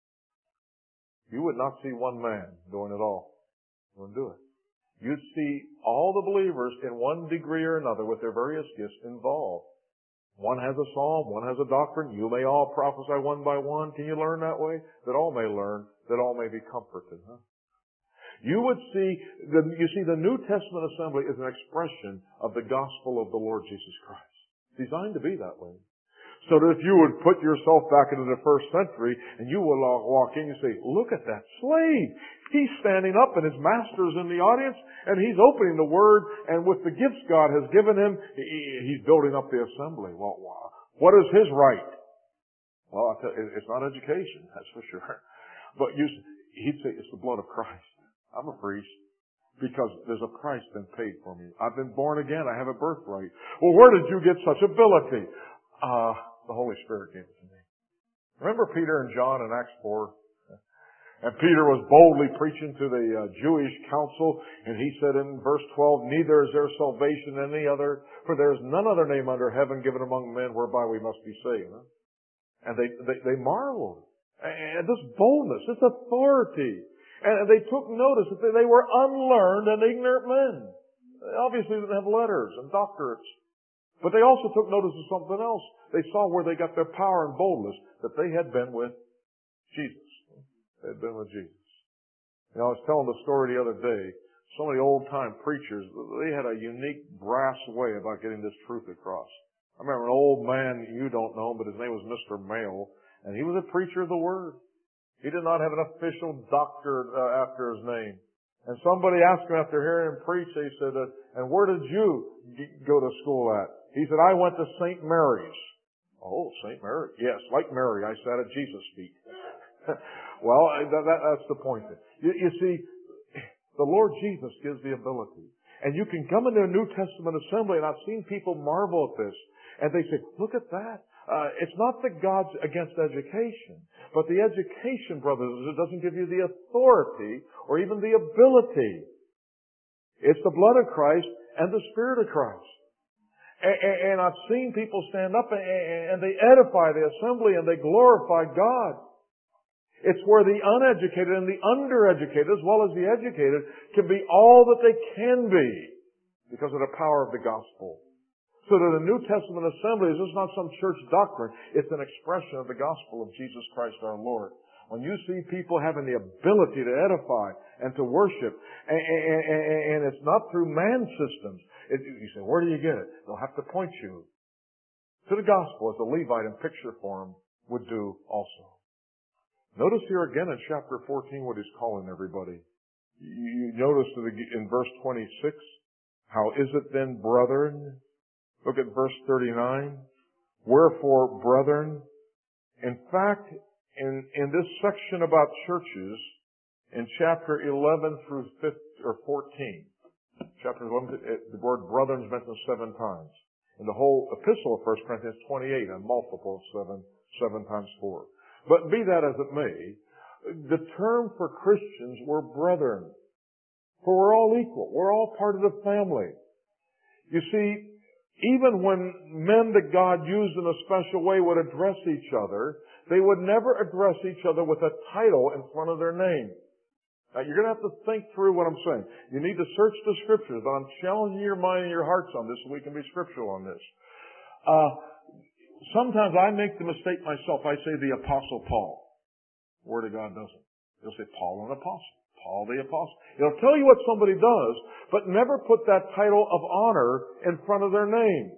Speaker 1: you would not see one man doing it all. You wouldn't do it. You'd see all the believers in one degree or another with their various gifts involved. One has a psalm, one has a doctrine. You may all prophesy one by one. Can you learn that way? That all may learn, that all may be comforted. You see the New Testament assembly is an expression of the gospel of the Lord Jesus Christ. It's designed to be that way. So that if you would put yourself back into the first century and you will walk in, you say, look at that slave. He's standing up and his master's in the audience and he's opening the Word, and with the gifts God has given him, he's building up the assembly. Well, what is his right? Well, I'll tell you, it's not education, that's for sure. But he'd say, it's the blood of Christ. I'm a priest because there's a price been paid for me. I've been born again. I have a birthright. Well, where did you get such ability? The Holy Spirit gave it to me. Remember Peter and John in Acts 4? And Peter was boldly preaching to the Jewish council, and he said in verse 12, neither is there salvation in any other, for there is none other name under heaven given among men whereby we must be saved. And they marveled. And this boldness, this authority. And they took notice that they were unlearned and ignorant men. They obviously didn't have letters and doctorates. But they also took notice of something else. They saw where they got their power and boldness, that they had been with Jesus. They had been with Jesus. I was telling the story the other day. So many old-time preachers, they had a unique, brass way about getting this truth across. I remember an old man, you don't know him, but his name was Mr. Mayle, and he was a preacher of the Word. He did not have an official doctorate after his name. And somebody asked him after hearing him preach, they said, and where did you go to school at? He said, I went to St. Mary's. Oh, St. Mary. Yes, like Mary, I sat at Jesus' feet. Well, that's the point. You see, the Lord Jesus gives the ability. And you can come into a New Testament assembly, and I've seen people marvel at this. And they say, look at that. It's not that God's against education, but the education, brothers, it doesn't give you the authority or even the ability. It's the blood of Christ and the Spirit of Christ. And I've seen people stand up and they edify the assembly and they glorify God. It's where the uneducated and the undereducated, as well as the educated, can be all that they can be because of the power of the gospel. So that the New Testament assembly is just not some church doctrine. It's an expression of the gospel of Jesus Christ our Lord. When you see people having the ability to edify and to worship, and it's not through man systems. You say, where do you get it? They'll have to point you to the gospel as the Levite in picture form would do also. Notice here again in chapter 14 what he's calling everybody. You notice in verse 26, how is it then, brethren? Look at verse 39. Wherefore, brethren, in fact, in this section about churches, in chapter 11 through 14, chapter 11, the word brethren is mentioned 7 times. in the whole epistle of 1 Corinthians 28, a multiple of 7 times 4. But be that as it may, the term for Christians were brethren. For we're all equal. We're all part of the family. You see, even when men that God used in a special way would address each other, they would never address each other with a title in front of their name. Now, you're going to have to think through what I'm saying. You need to search the Scriptures, but I'm challenging your mind and your hearts on this so we can be scriptural on this. Sometimes I make the mistake myself. I say the Apostle Paul. Word of God doesn't. It'll say Paul an apostle. Paul the apostle. It'll tell you what somebody does, but never put that title of honor in front of their name.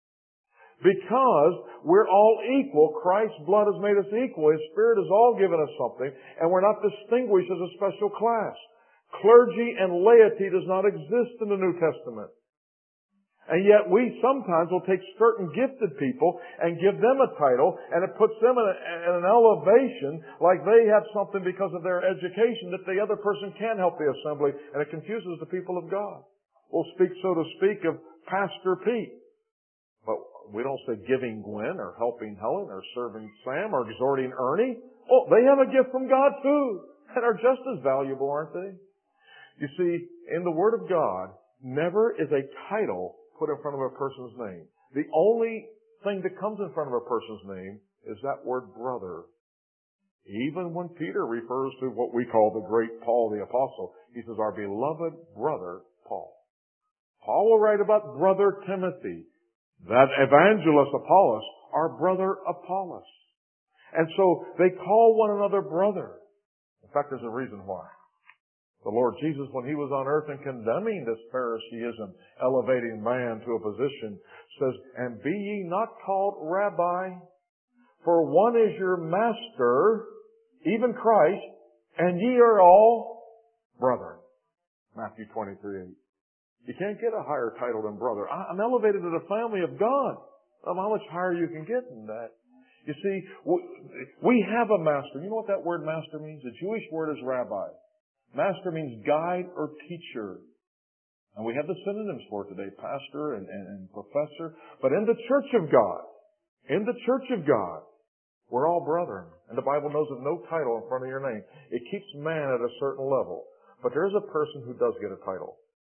Speaker 1: Because we're all equal. Christ's blood has made us equal. His Spirit has all given us something, and we're not distinguished as a special class. Clergy and laity does not exist in the New Testament. And yet we sometimes will take certain gifted people and give them a title, and it puts them in an elevation like they have something because of their education that the other person can't help the assembly, and it confuses the people of God. We'll speak, so to speak, of Pastor Pete. But we don't say giving Gwen or helping Helen or serving Sam or exhorting Ernie. Oh, they have a gift from God too, and are just as valuable, aren't they? You see, in the Word of God, never is a title put in front of a person's name. The only thing that comes in front of a person's name is that word brother. Even when Peter refers to what we call the great Paul the Apostle, he says, our beloved brother Paul. Paul will write about brother Timothy. That evangelist Apollos, our brother Apollos. And so they call one another brother. In fact, there's a reason why. The Lord Jesus, when He was on earth and condemning this Phariseeism, elevating man to a position, says, and be ye not called rabbi, for one is your master, even Christ, and ye are all brethren. Matthew 23:8. You can't get a higher title than brother. I'm elevated to the family of God. How much higher you can get than that? You see, we have a master. You know what that word master means? The Jewish word is rabbi. Master means guide or teacher. And we have the synonyms for it today, pastor and professor. But in the church of God, we're all brethren. And the Bible knows of no title in front of your name. It keeps man at a certain level. But there's a person who does get a title.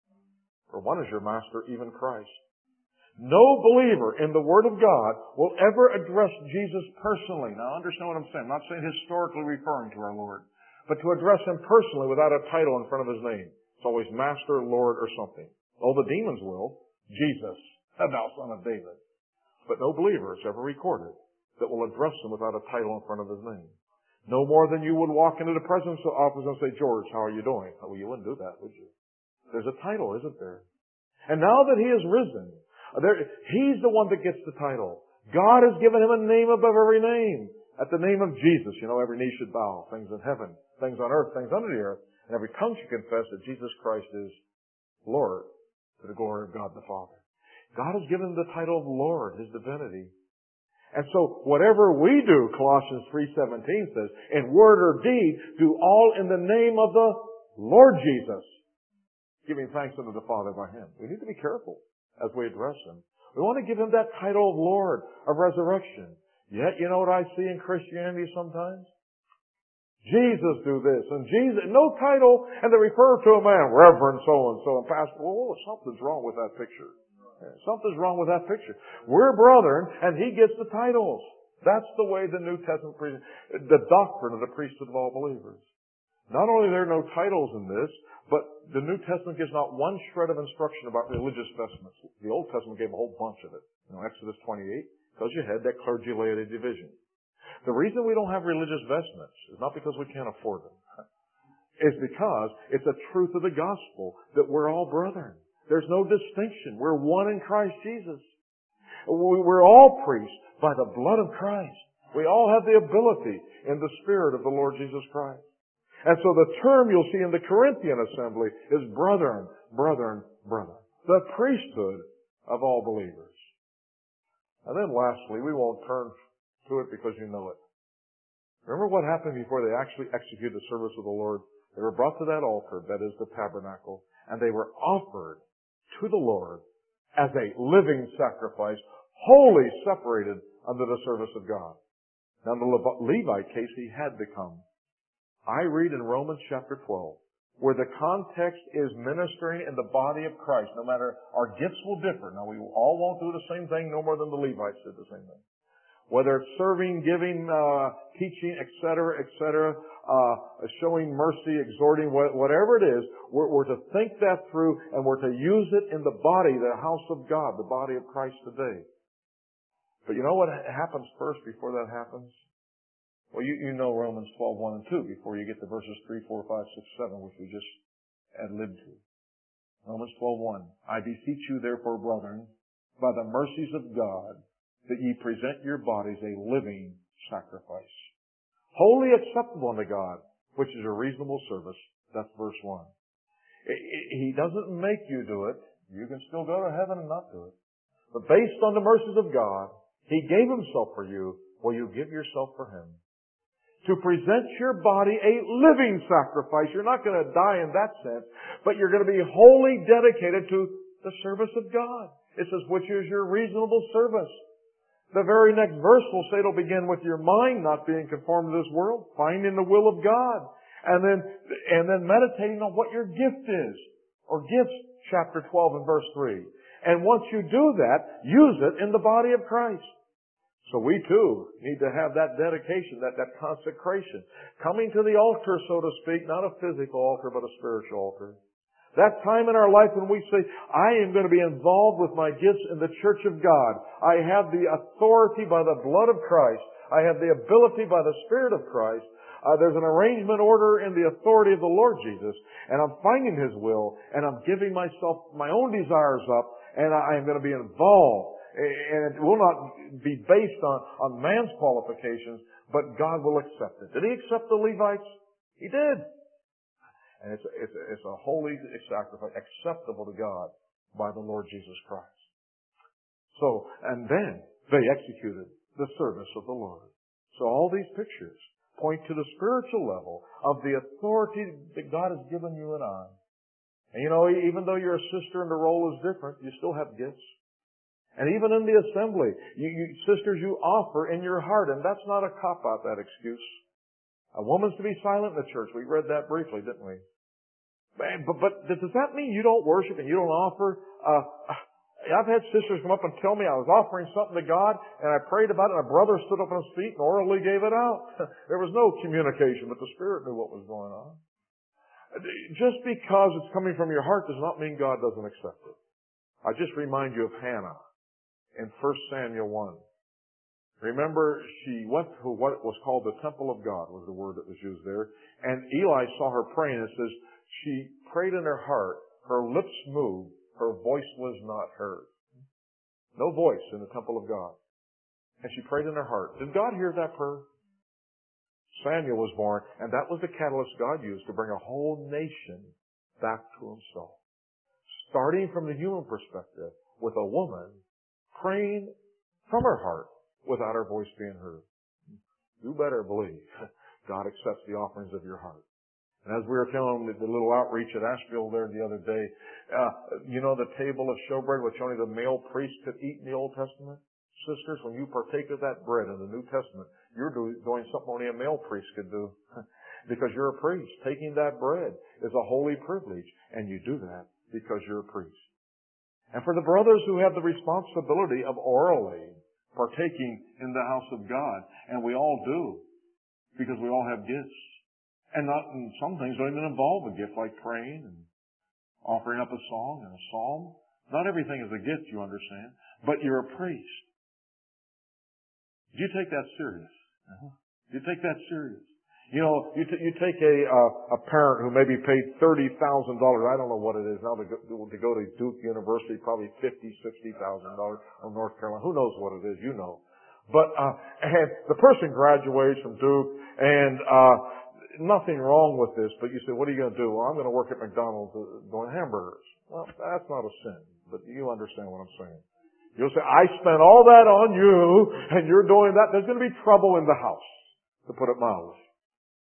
Speaker 1: For one is your master, even Christ. No believer in the Word of God will ever address Jesus personally. Now understand what I'm saying. I'm not saying historically referring to our Lord. But to address Him personally without a title in front of His name. It's always Master, Lord, or something. Oh, the demons will. Jesus, thou son of David. But no believer is ever recorded that will address Him without a title in front of His name. No more than you would walk into the president's office and say, George, how are you doing? Oh, well, you wouldn't do that, would you? There's a title, isn't there? And now that He is risen, He's the one that gets the title. God has given Him a name above every name. At the name of Jesus, every knee should bow. Things in heaven, things on earth, things under the earth. And every tongue should confess that Jesus Christ is Lord to the glory of God the Father. God has given Him the title of Lord, His divinity. And so whatever we do, Colossians 3:17 says, in word or deed, do all in the name of the Lord Jesus, giving thanks unto the Father by Him. We need to be careful as we address Him. We want to give Him that title of Lord, of resurrection. Yet, you know what I see in Christianity sometimes? Jesus do this, and Jesus, no title, and they refer to a man, Reverend so-and-so, and Pastor. Oh, something's wrong with that picture. Something's wrong with that picture. We're brethren, and He gets the titles. That's the way the New Testament, the doctrine of the priesthood of all believers. Not only are there no titles in this, but the New Testament gives not one shred of instruction about religious vestments. The Old Testament gave a whole bunch of it. Exodus 28. Because you had that clergy-laity division. The reason we don't have religious vestments is not because we can't afford them. It's because it's a truth of the gospel that we're all brethren. There's no distinction. We're one in Christ Jesus. We're all priests by the blood of Christ. We all have the ability in the Spirit of the Lord Jesus Christ. And so the term you'll see in the Corinthian assembly is brethren, brethren, brethren. The priesthood of all believers. And then lastly, we won't turn to it because you know it. Remember what happened before they actually executed the service of the Lord? They were brought to that altar, that is the tabernacle, and they were offered to the Lord as a living sacrifice, wholly separated unto the service of God. Now in the Levite case, he had to come. I read in Romans chapter 12, where the context is ministering in the body of Christ. No matter, our gifts will differ. Now we all won't do the same thing no more than the Levites did the same thing. Whether it's serving, giving, teaching, etc., showing mercy, exhorting, whatever it is, we're to think that through and we're to use it in the body, the house of God, the body of Christ today. But you know what happens first before that happens? Well, you know Romans 12, 1 and 2 before you get to verses 3, 4, 5, 6, 7, which we just ad-libbed to. Romans 12, 1. I beseech you therefore, brethren, by the mercies of God, that ye present your bodies a living sacrifice, wholly acceptable unto God, which is a reasonable service. That's verse 1. He doesn't make you do it. You can still go to heaven and not do it. But based on the mercies of God, He gave Himself for you. Will you give yourself for Him? To present your body a living sacrifice. You're not going to die in that sense, but you're going to be wholly dedicated to the service of God. It says, which is your reasonable service. The very next verse will say it'll begin with your mind not being conformed to this world, finding the will of God, and then meditating on what your gift is, or gifts, chapter 12 and verse 3. And once you do that, use it in the body of Christ. So we too need to have that dedication, that consecration. Coming to the altar, so to speak, not a physical altar, but a spiritual altar. That time in our life when we say, I am going to be involved with my gifts in the church of God. I have the authority by the blood of Christ. I have the ability by the Spirit of Christ. There's an arrangement order in the authority of the Lord Jesus. And I'm finding His will. And I'm giving myself, my own desires up. And I am going to be involved. And it will not be based on man's qualifications, but God will accept it. Did He accept the Levites? He did. And it's a holy sacrifice, acceptable to God by the Lord Jesus Christ. So, and then they executed the service of the Lord. So all these pictures point to the spiritual level of the authority that God has given you and I. And you know, even though you're a sister and the role is different, you still have gifts. And even in the assembly, sisters, you offer in your heart, and that's not a cop-out, that excuse. A woman's to be silent in the church. We read that briefly, didn't we? But does that mean you don't worship and you don't offer? I've had sisters come up and tell me I was offering something to God, and I prayed about it, and a brother stood up on his feet and orally gave it out. There was no communication, but the Spirit knew what was going on. Just because it's coming from your heart does not mean God doesn't accept it. I just remind you of Hannah in 1 Samuel 1. Remember, she went to what was called the temple of God, was the word that was used there. And Eli saw her praying. It says, she prayed in her heart. Her lips moved. Her voice was not heard. No voice in the temple of God. And she prayed in her heart. Did God hear that prayer? Samuel was born, and that was the catalyst God used to bring a whole nation back to Himself. Starting from the human perspective, with a woman praying from her heart, without her voice being heard. You better believe God accepts the offerings of your heart. And as we were telling the little outreach at Asheville there the other day, you know the table of showbread which only the male priest could eat in the Old Testament? Sisters, when you partake of that bread in the New Testament, you're doing something only a male priest could do. Because you're a priest. Taking that bread is a holy privilege, and you do that because you're a priest. And for the brothers who have the responsibility of orally partaking in the house of God, and we all do, because we all have gifts. And some things don't even involve a gift, like praying and offering up a song and a psalm. Not everything is a gift, you understand, but you're a priest. Do you take that serious? Do you take that serious? You know, you take a parent who maybe paid $30,000. I don't know what it is now to go to Duke University, probably $50,000, $60,000 from North Carolina. Who knows what it is? You know. But and the person graduates from Duke, and nothing wrong with this. But you say, what are you going to do? Well, I'm going to work at McDonald's doing hamburgers. Well, that's not a sin, but you understand what I'm saying. You'll say, I spent all that on you, and you're doing that. There's going to be trouble in the house, to put it mildly.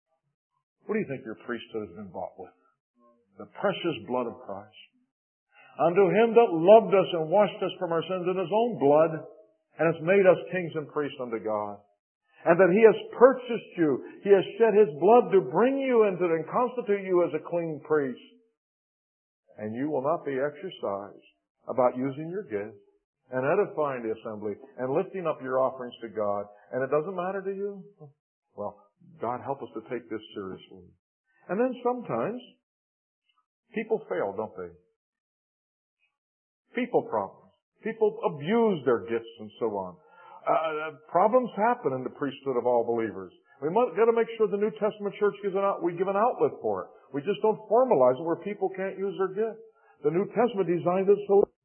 Speaker 1: What do you think your priesthood has been bought with? The precious blood of Christ. Unto Him that loved us and washed us from our sins in His own blood, and has made us kings and priests unto God. And that He has purchased you. He has shed His blood to bring you into and constitute you as a clean priest. And you will not be exercised about using your gifts and edifying the assembly and lifting up your offerings to God. And it doesn't matter to you? Well, God help us to take this seriously. And then sometimes people fail, don't they? People problems. People abuse their gifts and so on. Problems happen in the priesthood of all believers. We got to make sure the New Testament church we give an outlet for it. We just don't formalize it where people can't use their gift. The New Testament designed it so